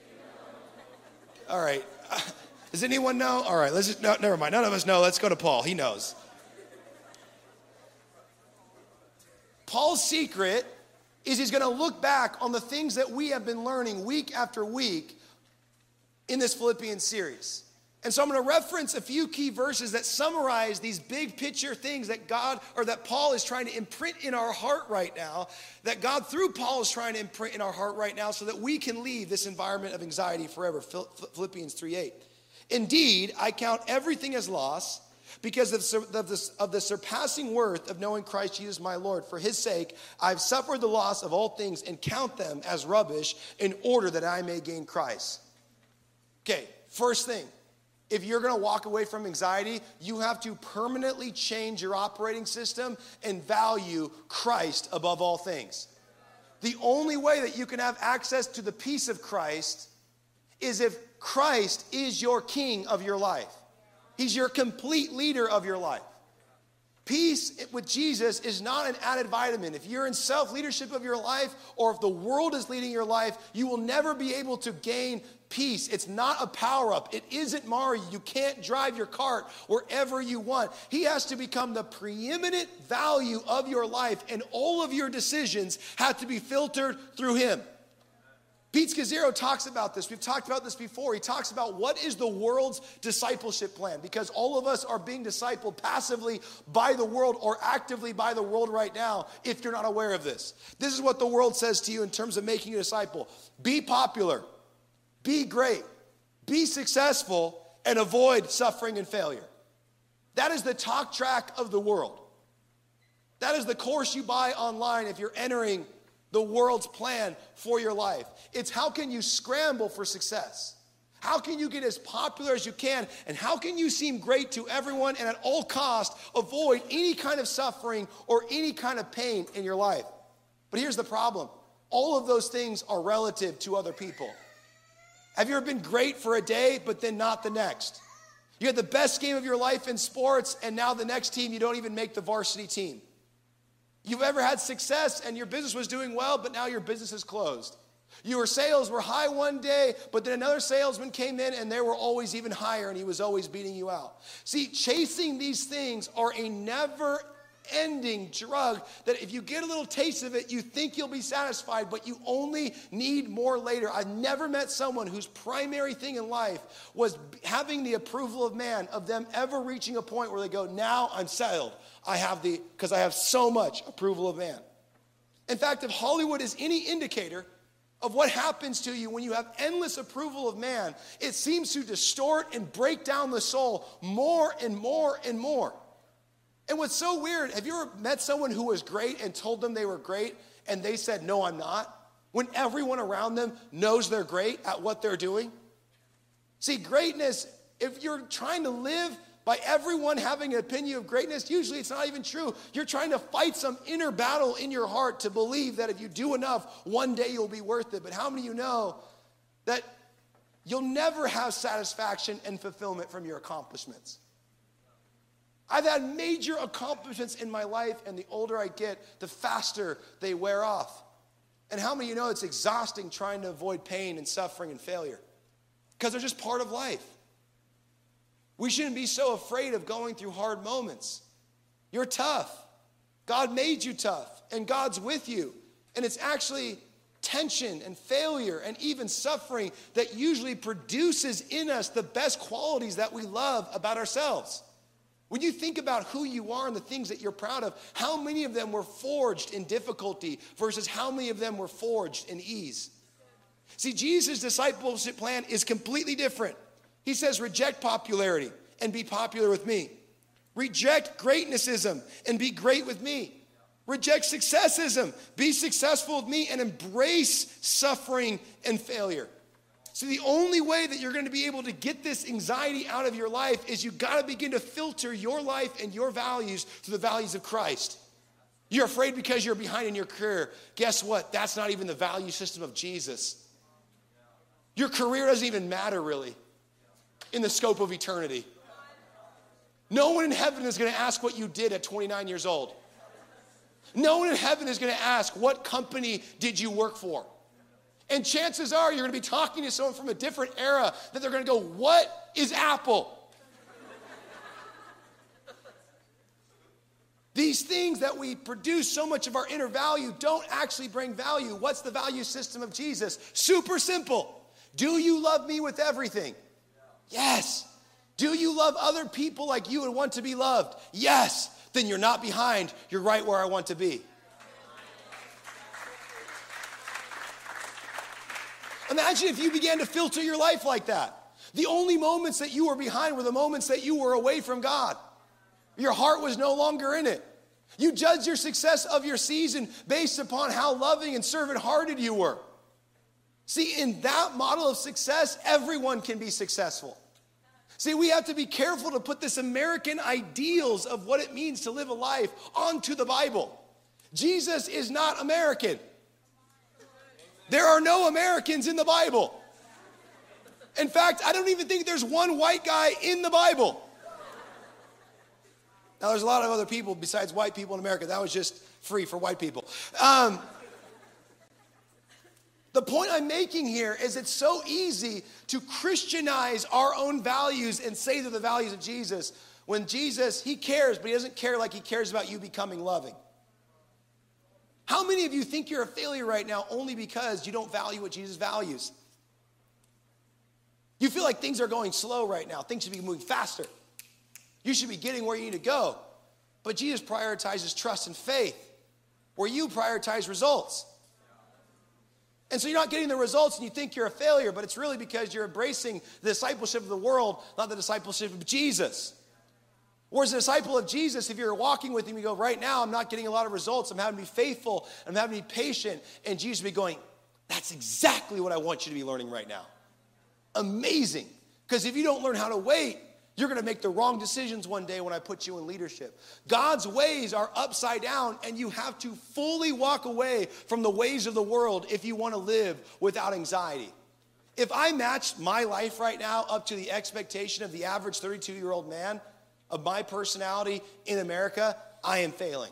All right. Does anyone know? All right, let's just, no, never mind. None of us know. Let's go to Paul. He knows. Paul's secret is he's going to look back on the things that we have been learning week after week in this Philippians series. And so I'm going to reference a few key verses that summarize these big picture things that God, or that Paul is trying to imprint in our heart right now, that God through Paul is trying to imprint in our heart right now so that we can leave this environment of anxiety forever. Philippians three eight. Indeed, I count everything as loss because of the, of the surpassing worth of knowing Christ Jesus my Lord. For his sake, I've suffered the loss of all things and count them as rubbish in order that I may gain Christ. Okay, first thing. If you're going to walk away from anxiety, you have to permanently change your operating system and value Christ above all things. The only way that you can have access to the peace of Christ is if Christ is your king of your life. He's your complete leader of your life. Peace with Jesus is not an added vitamin. If you're in self-leadership of your life, or if the world is leading your life, you will never be able to gain peace. It's not a power-up. It isn't Mario. You can't drive your cart wherever you want. He has to become the preeminent value of your life, and all of your decisions have to be filtered through him. Pete Scazzero talks about this. We've talked about this before. He talks about what is the world's discipleship plan, because all of us are being discipled passively by the world or actively by the world right now if you're not aware of this. This is what the world says to you in terms of making you a disciple. Be popular, be great, be successful, and avoid suffering and failure. That is the talk track of the world. That is the course you buy online if you're entering the world's plan for your life. It's how can you scramble for success? How can you get as popular as you can? And how can you seem great to everyone and at all costs avoid any kind of suffering or any kind of pain in your life? But here's the problem. All of those things are relative to other people. Have you ever been great for a day, but then not the next? You had the best game of your life in sports, and now the next team, you don't even make the varsity team. You've ever had success, and your business was doing well, but now your business is closed. Your sales were high one day, but then another salesman came in, and they were always even higher, and he was always beating you out. See, chasing these things are a never ending drug that if you get a little taste of it, you think you'll be satisfied, but you only need more later. I've never met someone whose primary thing in life was having the approval of man, of them ever reaching a point where they go, now I'm settled. I have the, because I have so much approval of man. In fact, if Hollywood is any indicator of what happens to you when you have endless approval of man, it seems to distort and break down the soul more and more and more. And what's so weird, have you ever met someone who was great and told them they were great and they said, no, I'm not? When everyone around them knows they're great at what they're doing? See, greatness, if you're trying to live by everyone having an opinion of greatness, usually it's not even true. You're trying to fight some inner battle in your heart to believe that if you do enough, one day you'll be worth it. But how many of you know that you'll never have satisfaction and fulfillment from your accomplishments? I've had major accomplishments in my life, and the older I get, the faster they wear off. And how many of you know it's exhausting trying to avoid pain and suffering and failure? Because they're just part of life. We shouldn't be so afraid of going through hard moments. You're tough. God made you tough, and God's with you. And it's actually tension and failure and even suffering that usually produces in us the best qualities that we love about ourselves. When you think about who you are and the things that you're proud of, how many of them were forged in difficulty versus how many of them were forged in ease? See, Jesus' discipleship plan is completely different. He says, reject popularity and be popular with me. Reject greatnessism and be great with me. Reject successism, be successful with me, and embrace suffering and failure. So the only way that you're going to be able to get this anxiety out of your life is you've got to begin to filter your life and your values through the values of Christ. You're afraid because you're behind in your career. Guess what? That's not even the value system of Jesus. Your career doesn't even matter really in the scope of eternity. No one in heaven is going to ask what you did at twenty-nine years old. No one in heaven is going to ask, what company did you work for? And chances are you're going to be talking to someone from a different era that they're going to go, what is Apple? These things that we produce so much of our inner value don't actually bring value. What's the value system of Jesus? Super simple. Do you love me with everything? Yes. Do you love other people like you would want to be loved? Yes. Then you're not behind. You're right where I want to be. Imagine if you began to filter your life like that. The only moments that you were behind were the moments that you were away from God. Your heart was no longer in it. You judged your success of your season based upon how loving and servant-hearted you were. See, in that model of success, everyone can be successful. See, we have to be careful to put this American ideals of what it means to live a life onto the Bible. Jesus is not American. There are no Americans in the Bible. In fact, I don't even think there's one white guy in the Bible. Now, there's a lot of other people besides white people in America. That was just free for white people. Um, the point I'm making here is it's so easy to Christianize our own values and say they're the values of Jesus. When Jesus, he cares, but he doesn't care like he cares about you becoming loving. How many of you think you're a failure right now only because you don't value what Jesus values? You feel like things are going slow right now. Things should be moving faster. You should be getting where you need to go. But Jesus prioritizes trust and faith, where you prioritize results. And so you're not getting the results and you think you're a failure, but it's really because you're embracing the discipleship of the world, not the discipleship of Jesus. Whereas a disciple of Jesus, if you're walking with him, you go, right now, I'm not getting a lot of results. I'm having to be faithful. I'm having to be patient. And Jesus will be going, that's exactly what I want you to be learning right now. Amazing. Because if you don't learn how to wait, you're going to make the wrong decisions one day when I put you in leadership. God's ways are upside down, and you have to fully walk away from the ways of the world if you want to live without anxiety. If I match my life right now up to the expectation of the average thirty-two-year-old man of my personality in America, I am failing.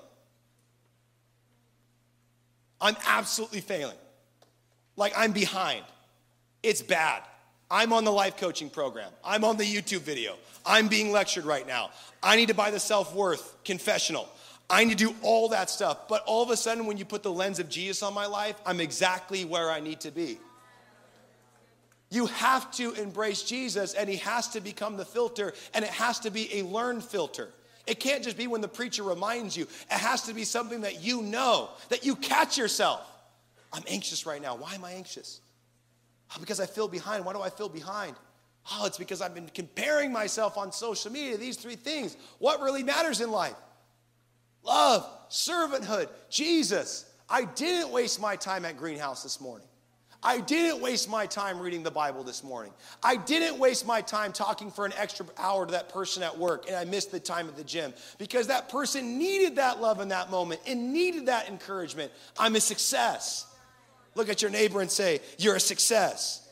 I'm absolutely failing. Like, I'm behind. It's bad. I'm on the life coaching program. I'm on the YouTube video. I'm being lectured right now. I need to buy the self-worth confessional. I need to do all that stuff. But all of a sudden, when you put the lens of Jesus on my life, I'm exactly where I need to be. You have to embrace Jesus, and he has to become the filter, and it has to be a learned filter. It can't just be when the preacher reminds you. It has to be something that you know, that you catch yourself. I'm anxious right now. Why am I anxious? Oh, because I feel behind. Why do I feel behind? Oh, it's because I've been comparing myself on social media. These three things. What really matters in life? Love, servanthood, Jesus. I didn't waste my time at Greenhouse this morning. I didn't waste my time reading the Bible this morning. I didn't waste my time talking for an extra hour to that person at work, and I missed the time at the gym because that person needed that love in that moment and needed that encouragement. I'm a success. Look at your neighbor and say, you're a success.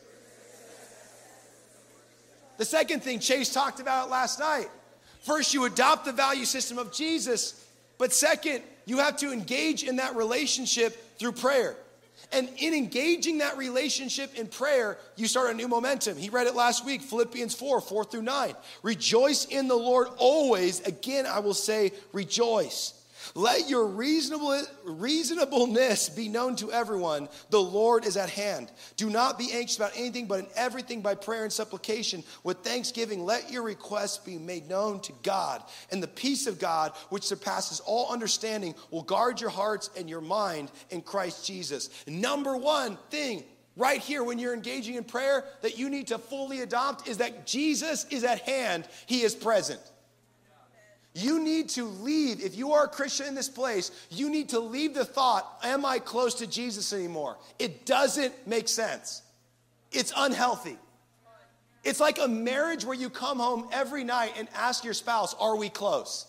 The second thing, Chase talked about it last night. First, you adopt the value system of Jesus, but second, you have to engage in that relationship through prayer. And in engaging that relationship in prayer, you start a new momentum. He read it last week, Philippians four, four through nine. Rejoice in the Lord always. Again, I will say rejoice. Let your reasonable, reasonableness be known to everyone. The Lord is at hand. Do not be anxious about anything, but in everything by prayer and supplication. With thanksgiving, let your requests be made known to God. And the peace of God, which surpasses all understanding, will guard your hearts and your mind in Christ Jesus. Number one thing right here when you're engaging in prayer that you need to fully adopt is that Jesus is at hand. He is present. You need to leave, if you are a Christian in this place, you need to leave the thought, am I close to Jesus anymore? It doesn't make sense. It's unhealthy. It's like a marriage where you come home every night and ask your spouse, are we close?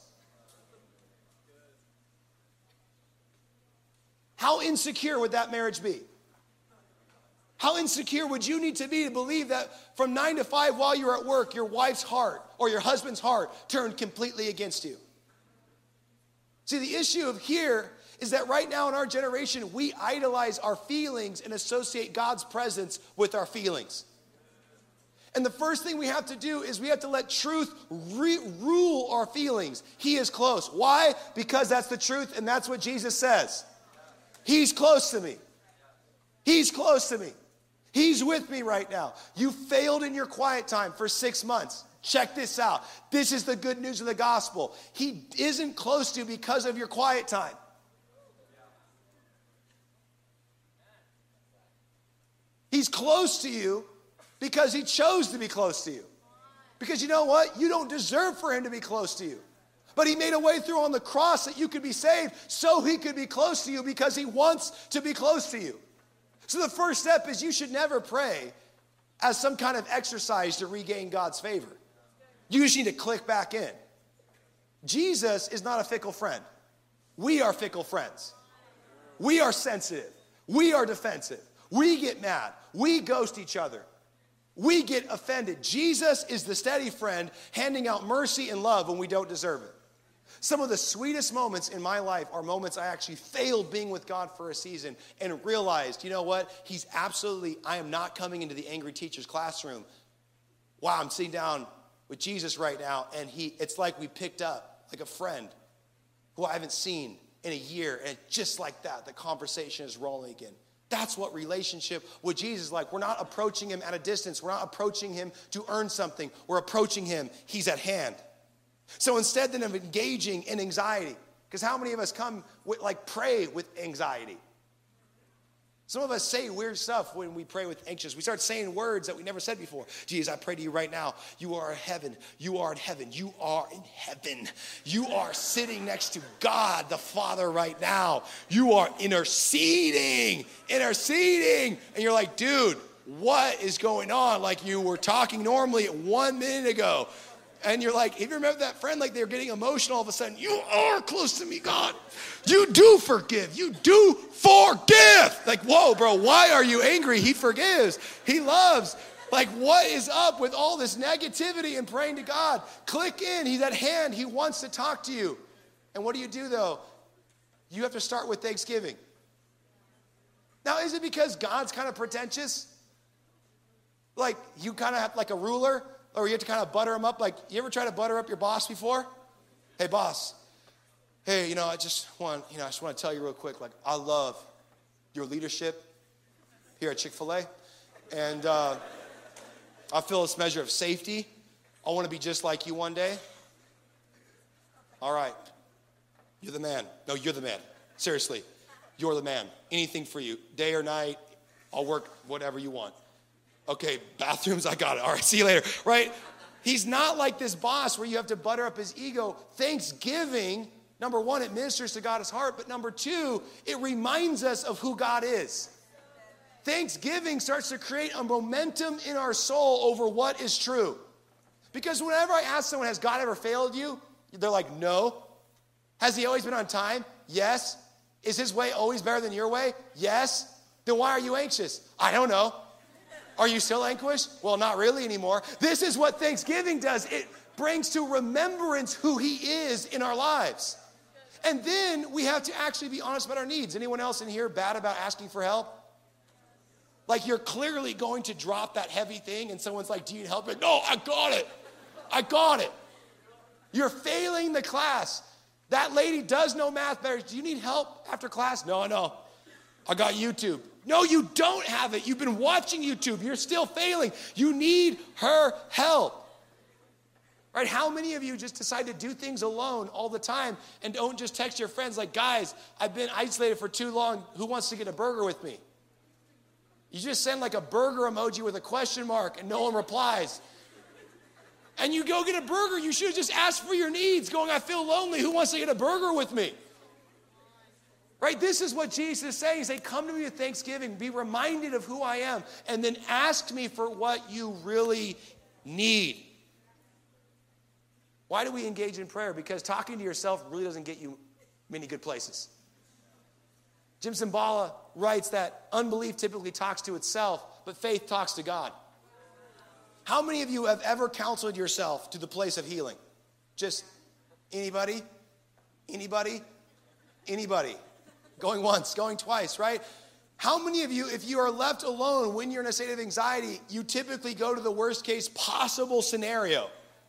How insecure would that marriage be? How insecure would you need to be to believe that from nine to five while you're at work, your wife's heart or your husband's heart turned completely against you? See, the issue of here is that right now in our generation, we idolize our feelings and associate God's presence with our feelings. And the first thing we have to do is we have to let truth re- rule our feelings. He is close. Why? Because that's the truth and that's what Jesus says. He's close to me. He's close to me. He's with me right now. You failed in your quiet time for six months. Check this out. This is the good news of the gospel. He isn't close to you because of your quiet time. He's close to you because he chose to be close to you. Because you know what? You don't deserve for him to be close to you. But he made a way through on the cross that you could be saved so he could be close to you because he wants to be close to you. So the first step is you should never pray as some kind of exercise to regain God's favor. You just need to click back in. Jesus is not a fickle friend. We are fickle friends. We are sensitive. We are defensive. We get mad. We ghost each other. We get offended. Jesus is the steady friend handing out mercy and love when we don't deserve it. Some of the sweetest moments in my life are moments I actually failed being with God for a season and realized, you know what? He's absolutely, I am not coming into the angry teacher's classroom. Wow, I'm sitting down with Jesus right now, and he, it's like we picked up like a friend who I haven't seen in a year, and just like that, the conversation is rolling again. That's what relationship with Jesus is like. We're not approaching him at a distance. We're not approaching him to earn something. We're approaching him. He's at hand. So instead then of engaging in anxiety, because how many of us come with, like, pray with anxiety? Some of us say weird stuff when we pray with anxious. We start saying words that we never said before. Jesus, I pray to you right now. You are in heaven. You are in heaven. You are in heaven. You are sitting next to God the Father right now. You are interceding, interceding. And you're like, dude, what is going on? Like you were talking normally one minute ago. And you're like, if you remember that friend, like they're getting emotional all of a sudden, you are close to me, God. You do forgive. You do forgive. Like, whoa, bro, why are you angry? He forgives. He loves. Like, what is up with all this negativity and praying to God? Click in. He's at hand. He wants to talk to you. And what do you do, though? You have to start with thanksgiving. Now, is it because God's kind of pretentious? Like, you kind of have like a ruler? Or you have to kind of butter him up. Like, you ever try to butter up your boss before? Hey, boss. Hey, you know, I just want, you know, I just want to tell you real quick. Like, I love your leadership here at Chick-fil-A. And uh, I feel this measure of safety. I want to be just like you one day. All right. You're the man. No, you're the man. Seriously. You're the man. Anything for you. Day or night, I'll work whatever you want. Okay, bathrooms, I got it. All right, see you later, right? He's not like this boss where you have to butter up his ego. Thanksgiving, number one, it ministers to God's heart, but number two, it reminds us of who God is. Thanksgiving starts to create a momentum in our soul over what is true. Because whenever I ask someone, has God ever failed you? They're like, no. Has he always been on time? Yes. Is his way always better than your way? Yes. Then why are you anxious? I don't know. Are you still anxious? Well, not really anymore. This is what Thanksgiving does. It brings to remembrance who he is in our lives. And then we have to actually be honest about our needs. Anyone else in here bad about asking for help? Like you're clearly going to drop that heavy thing and someone's like, do you need help? Like, no, I got it. I got it. You're failing the class. That lady does know math better. Do you need help after class? No, no. I got YouTube. No, you don't have it. You've been watching YouTube. You're still failing. You need her help. Right? How many of you just decide to do things alone all the time and don't just text your friends like, guys, I've been isolated for too long. Who wants to get a burger with me? You just send like a burger emoji with a question mark and no one replies. And you go get a burger. You should have just asked for your needs, going, I feel lonely. Who wants to get a burger with me? Right? This is what Jesus is saying. He's saying, come to me with thanksgiving. Be reminded of who I am. And then ask me for what you really need. Why do we engage in prayer? Because talking to yourself really doesn't get you many good places. Jim Cymbala writes that unbelief typically talks to itself, but faith talks to God. How many of you have ever counseled yourself to the place of healing? Just anybody? Anybody? Anybody? Going once, going twice, right? How many of you, if you are left alone when you're in a state of anxiety, you typically go to the worst case possible scenario?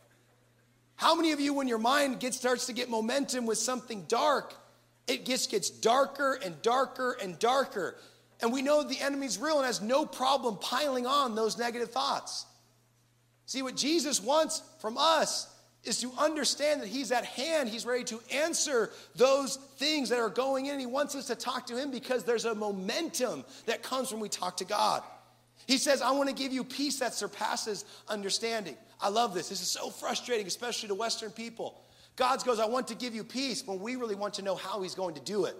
How many of you, when your mind gets starts to get momentum with something dark, it just gets darker and darker and darker? And we know the enemy's real and has no problem piling on those negative thoughts. See, what Jesus wants from us is to understand that he's at hand. He's ready to answer those things that are going in. And he wants us to talk to him because there's a momentum that comes when we talk to God. He says, I want to give you peace that surpasses understanding. I love this. This is so frustrating, especially to Western people. God goes, I want to give you peace, when we really want to know how he's going to do it.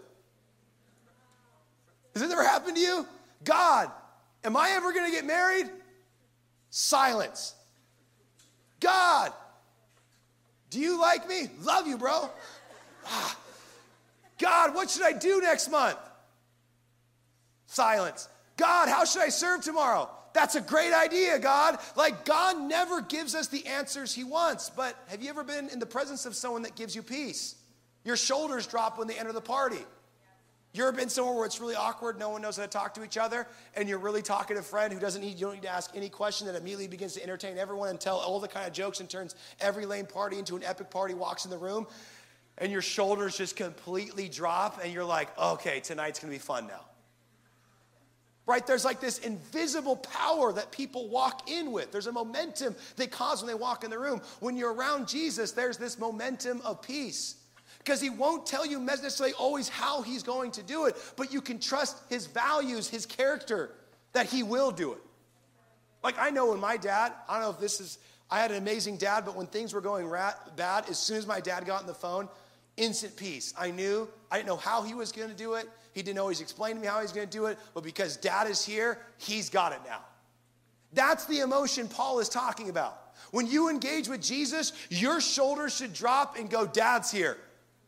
Has it ever happened to you? God, am I ever going to get married? Silence. God, do you like me? Love you, bro. Ah. God, what should I do next month? Silence. God, how should I serve tomorrow? That's a great idea, God. Like, God never gives us the answers he wants. But have you ever been in the presence of someone that gives you peace? Your shoulders drop when they enter the party. You ever been somewhere where it's really awkward, no one knows how to talk to each other, and you're really talking to a friend who doesn't need, you don't need to ask any question, that immediately begins to entertain everyone and tell all the kind of jokes and turns every lame party into an epic party, walks in the room, and your shoulders just completely drop, and you're like, okay, tonight's going to be fun now. Right? There's like this invisible power that people walk in with. There's a momentum they cause when they walk in the room. When you're around Jesus, there's this momentum of peace. Because he won't tell you necessarily always how he's going to do it, but you can trust his values, his character, that he will do it. Like I know when my dad, I don't know if this is, I had an amazing dad, but when things were going rat, bad, as soon as my dad got on the phone, instant peace. I knew, I didn't know how he was going to do it. He didn't always explain to me how he's going to do it, but because dad is here, he's got it now. That's the emotion Paul is talking about. When you engage with Jesus, your shoulders should drop and go, dad's here.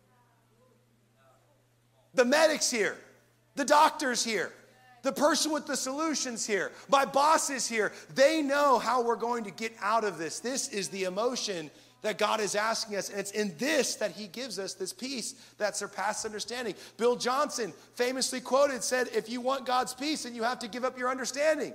The medic's here. The doctor's here. The person with the solutions here. My boss is here. They know how we're going to get out of this. This is the emotion that God is asking us. And it's in this that he gives us this peace that surpasses understanding. Bill Johnson famously quoted, said, if you want God's peace, then you have to give up your understanding.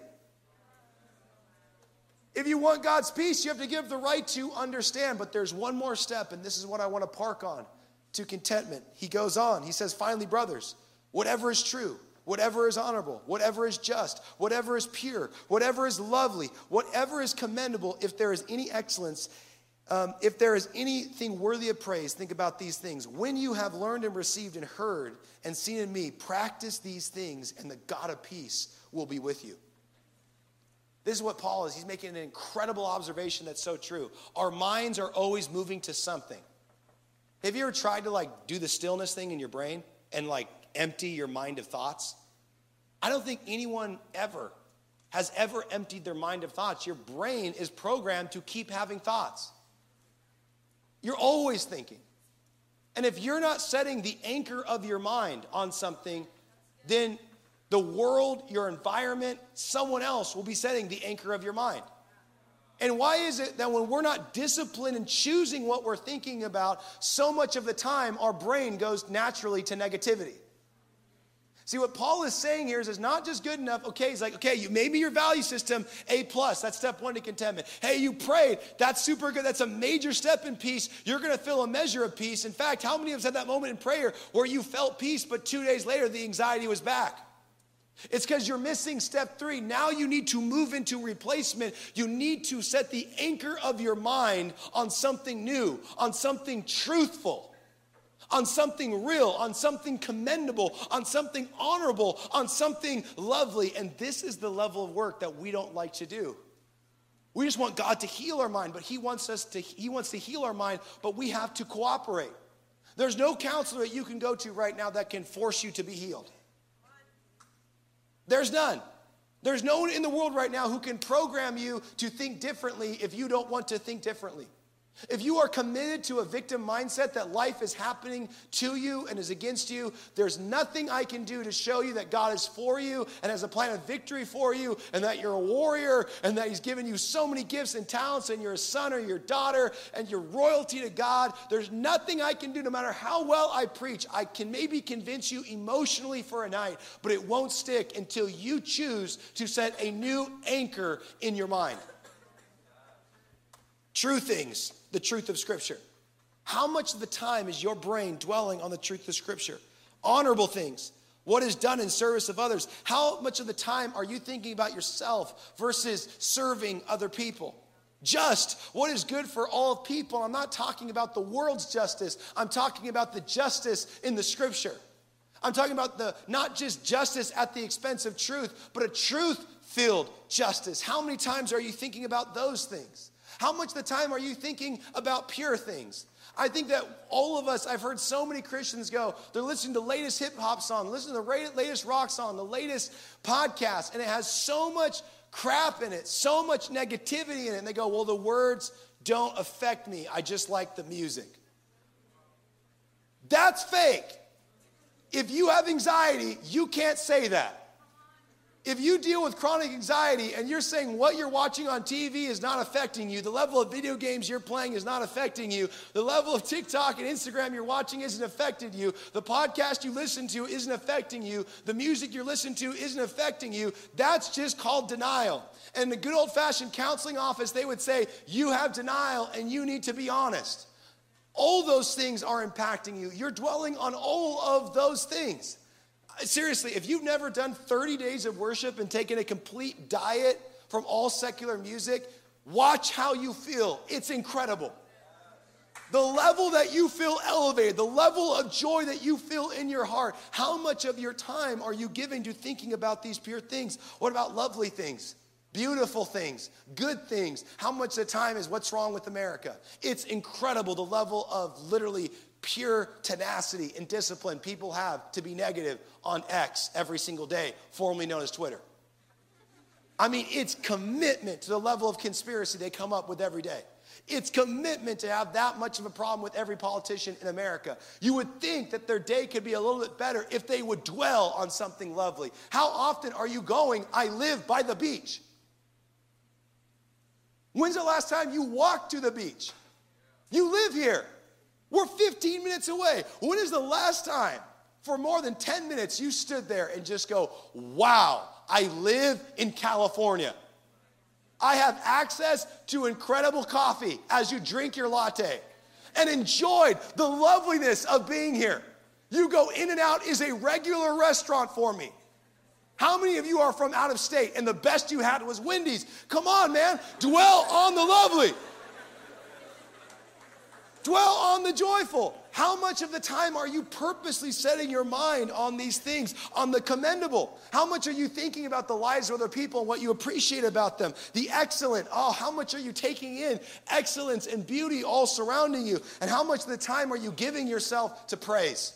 If you want God's peace, you have to give the right to understand. But there's one more step, and this is what I want to park on, to contentment. He goes on. He says, finally, brothers, whatever is true, whatever is honorable, whatever is just, whatever is pure, whatever is lovely, whatever is commendable, if there is any excellence, um, if there is anything worthy of praise, think about these things. When you have learned and received and heard and seen in me, practice these things, and the God of peace will be with you. This is what Paul is. He's making an incredible observation that's so true. Our minds are always moving to something. Have you ever tried to like do the stillness thing in your brain and like empty your mind of thoughts? I don't think anyone ever has ever emptied their mind of thoughts. Your brain is programmed to keep having thoughts. You're always thinking. And if you're not setting the anchor of your mind on something, then the world, your environment, someone else will be setting the anchor of your mind. And why is it that when we're not disciplined in choosing what we're thinking about, so much of the time our brain goes naturally to negativity? See, what Paul is saying here is it's not just good enough. Okay, he's like, okay, you made me your value system, A plus. That's step one to contentment. Hey, you prayed. That's super good. That's a major step in peace. You're going to feel a measure of peace. In fact, how many of us had that moment in prayer where you felt peace, but two days later the anxiety was back? It's because you're missing step three. Now you need to move into replacement. You need to set the anchor of your mind on something new, on something truthful, on something real, on something commendable, on something honorable, on something lovely. And this is the level of work that we don't like to do. We just want God to heal our mind, but he wants us to, he wants to heal our mind, but we have to cooperate. There's no counselor that you can go to right now that can force you to be healed. There's none. There's no one in the world right now who can program you to think differently if you don't want to think differently. If you are committed to a victim mindset that life is happening to you and is against you, there's nothing I can do to show you that God is for you and has a plan of victory for you and that you're a warrior and that he's given you so many gifts and talents and you're a son or your daughter and you're royalty to God. There's nothing I can do, no matter how well I preach. I can maybe convince you emotionally for a night, but it won't stick until you choose to set a new anchor in your mind. True things, the truth of Scripture. How much of the time is your brain dwelling on the truth of Scripture? Honorable things, what is done in service of others. How much of the time are you thinking about yourself versus serving other people? Just, what is good for all people. I'm not talking about the world's justice. I'm talking about the justice in the Scripture. I'm talking about the not just justice at the expense of truth, but a truth-filled justice. How many times are you thinking about those things? How much of the time are you thinking about pure things? I think that all of us, I've heard so many Christians go, they're listening to the latest hip hop song, listening to the latest rock song, the latest podcast, and it has so much crap in it, so much negativity in it. And they go, well, the words don't affect me. I just like the music. That's fake. If you have anxiety, you can't say that. If you deal with chronic anxiety and you're saying what you're watching on T V is not affecting you, the level of video games you're playing is not affecting you, the level of TikTok and Instagram you're watching isn't affecting you, the podcast you listen to isn't affecting you, the music you're listening to isn't affecting you, that's just called denial. And in the good old-fashioned counseling office, they would say, you have denial and you need to be honest. All those things are impacting you. You're dwelling on all of those things. Seriously, if you've never done thirty days of worship and taken a complete diet from all secular music, watch how you feel. It's incredible. The level that you feel elevated, the level of joy that you feel in your heart, how much of your time are you giving to thinking about these pure things? What about lovely things, beautiful things, good things? How much of the time is what's wrong with America? It's incredible the level of literally pure tenacity and discipline people have to be negative on X every single day, formerly known as Twitter. I mean, it's commitment to the level of conspiracy they come up with every day. It's commitment to have that much of a problem with every politician in America. You would think that their day could be a little bit better if they would dwell on something lovely. How often are you going, I live by the beach? When's the last time you walked to the beach? You live here. We're fifteen minutes away. When is the last time for more than ten minutes you stood there and just go, wow, I live in California. I have access to incredible coffee as you drink your latte and enjoyed the loveliness of being here. You go In-N-Out is a regular restaurant for me. How many of you are from out of state and the best you had was Wendy's? Come on, man. Dwell on the lovely. Dwell on the joyful. How much of the time are you purposely setting your mind on these things, on the commendable? How much are you thinking about the lives of other people and what you appreciate about them? The excellent. Oh, how much are you taking in excellence and beauty all surrounding you? And how much of the time are you giving yourself to praise?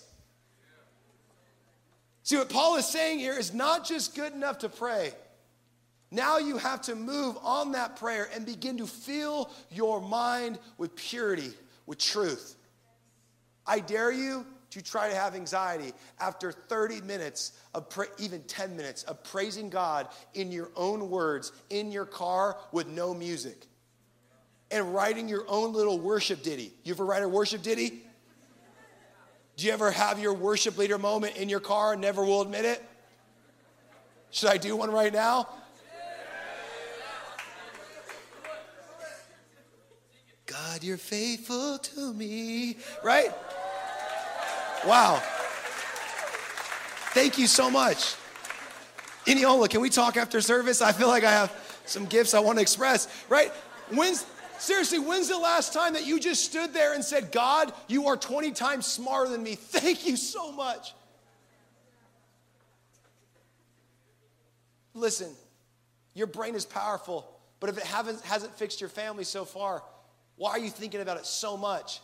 See, what Paul is saying here is not just good enough to pray. Now you have to move on that prayer and begin to fill your mind with purity, with truth. I dare you to try to have anxiety after thirty minutes of pra- even ten minutes of praising God in your own words, in your car with no music, and writing your own little worship ditty. You ever write a worship ditty? Do you ever have your worship leader moment in your car and never will admit it? Should I do one right now? God, you're faithful to me, right? Wow. Thank you so much. Iniola, can we talk after service? I feel like I have some gifts I want to express, right? When's, seriously, when's the last time that you just stood there and said, God, you are twenty times smarter than me. Thank you so much. Listen, your brain is powerful, but if it haven't, hasn't fixed your family so far, why are you thinking about it so much?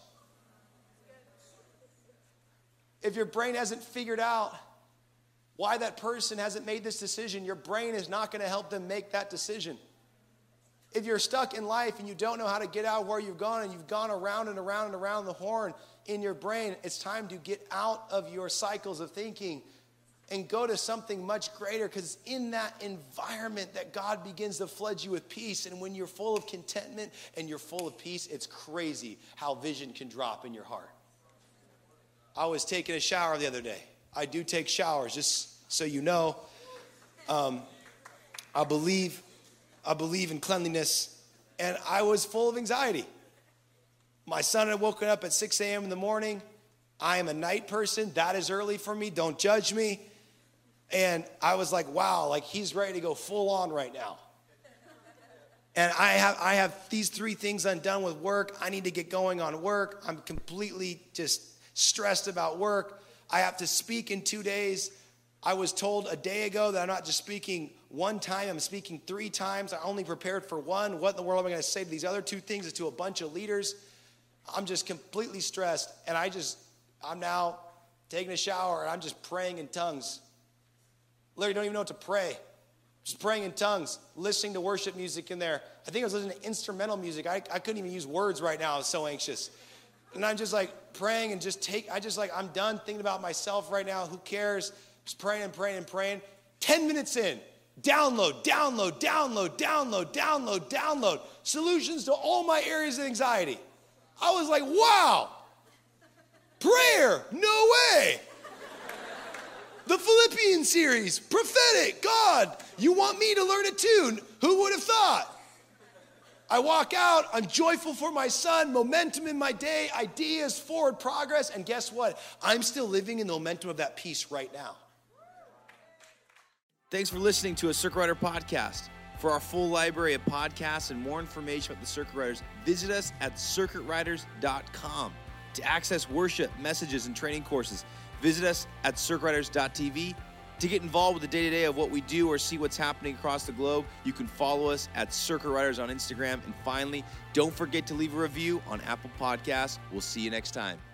If your brain hasn't figured out why that person hasn't made this decision, your brain is not going to help them make that decision. If you're stuck in life and you don't know how to get out where you've gone and you've gone around and around and around the horn in your brain, it's time to get out of your cycles of thinking and go to something much greater, because in that environment that God begins to flood you with peace. And when you're full of contentment and you're full of peace, it's crazy how vision can drop in your heart. I was taking a shower the other day. I do take showers, just so you know. Um, I believe, I believe in cleanliness, and I was full of anxiety. My son had woken up at six a.m. in the morning. I am a night person. That is early for me. Don't judge me. And I was like, wow, like he's ready to go full on right now. And I have I have these three things undone with work. I need to get going on work. I'm completely just stressed about work. I have to speak in two days. I was told a day ago that I'm not just speaking one time, I'm speaking three times. I only prepared for one. What in the world am I going to say to these other two things to a bunch of leaders? I'm just completely stressed. And I just, I'm now taking a shower and I'm just praying in tongues. Literally don't even know what to pray. Just praying in tongues, listening to worship music in there. I think I was listening to instrumental music. I, I couldn't even use words right now. I was so anxious. And I'm just like praying and just take, I just like, I'm done thinking about myself right now. Who cares? Just praying and praying and praying. Ten minutes in, download, download, download, download, download, download. Solutions to all my areas of anxiety. I was like, wow. Prayer, no way. The Philippians series, prophetic, God, you want me to learn it too. Who would have thought? I walk out, I'm joyful for my son, momentum in my day, ideas, forward progress, and guess what? I'm still living in the momentum of that peace right now. Thanks for listening to a Circle Rider podcast. For our full library of podcasts and more information about the Circuit Riders, visit us at circuit riders dot com. To access worship, messages, and training courses, visit us at circuit riders dot t v. To get involved with the day-to-day of what we do or see what's happening across the globe, you can follow us at Circuit Riders on Instagram. And finally, don't forget to leave a review on Apple Podcasts. We'll see you next time.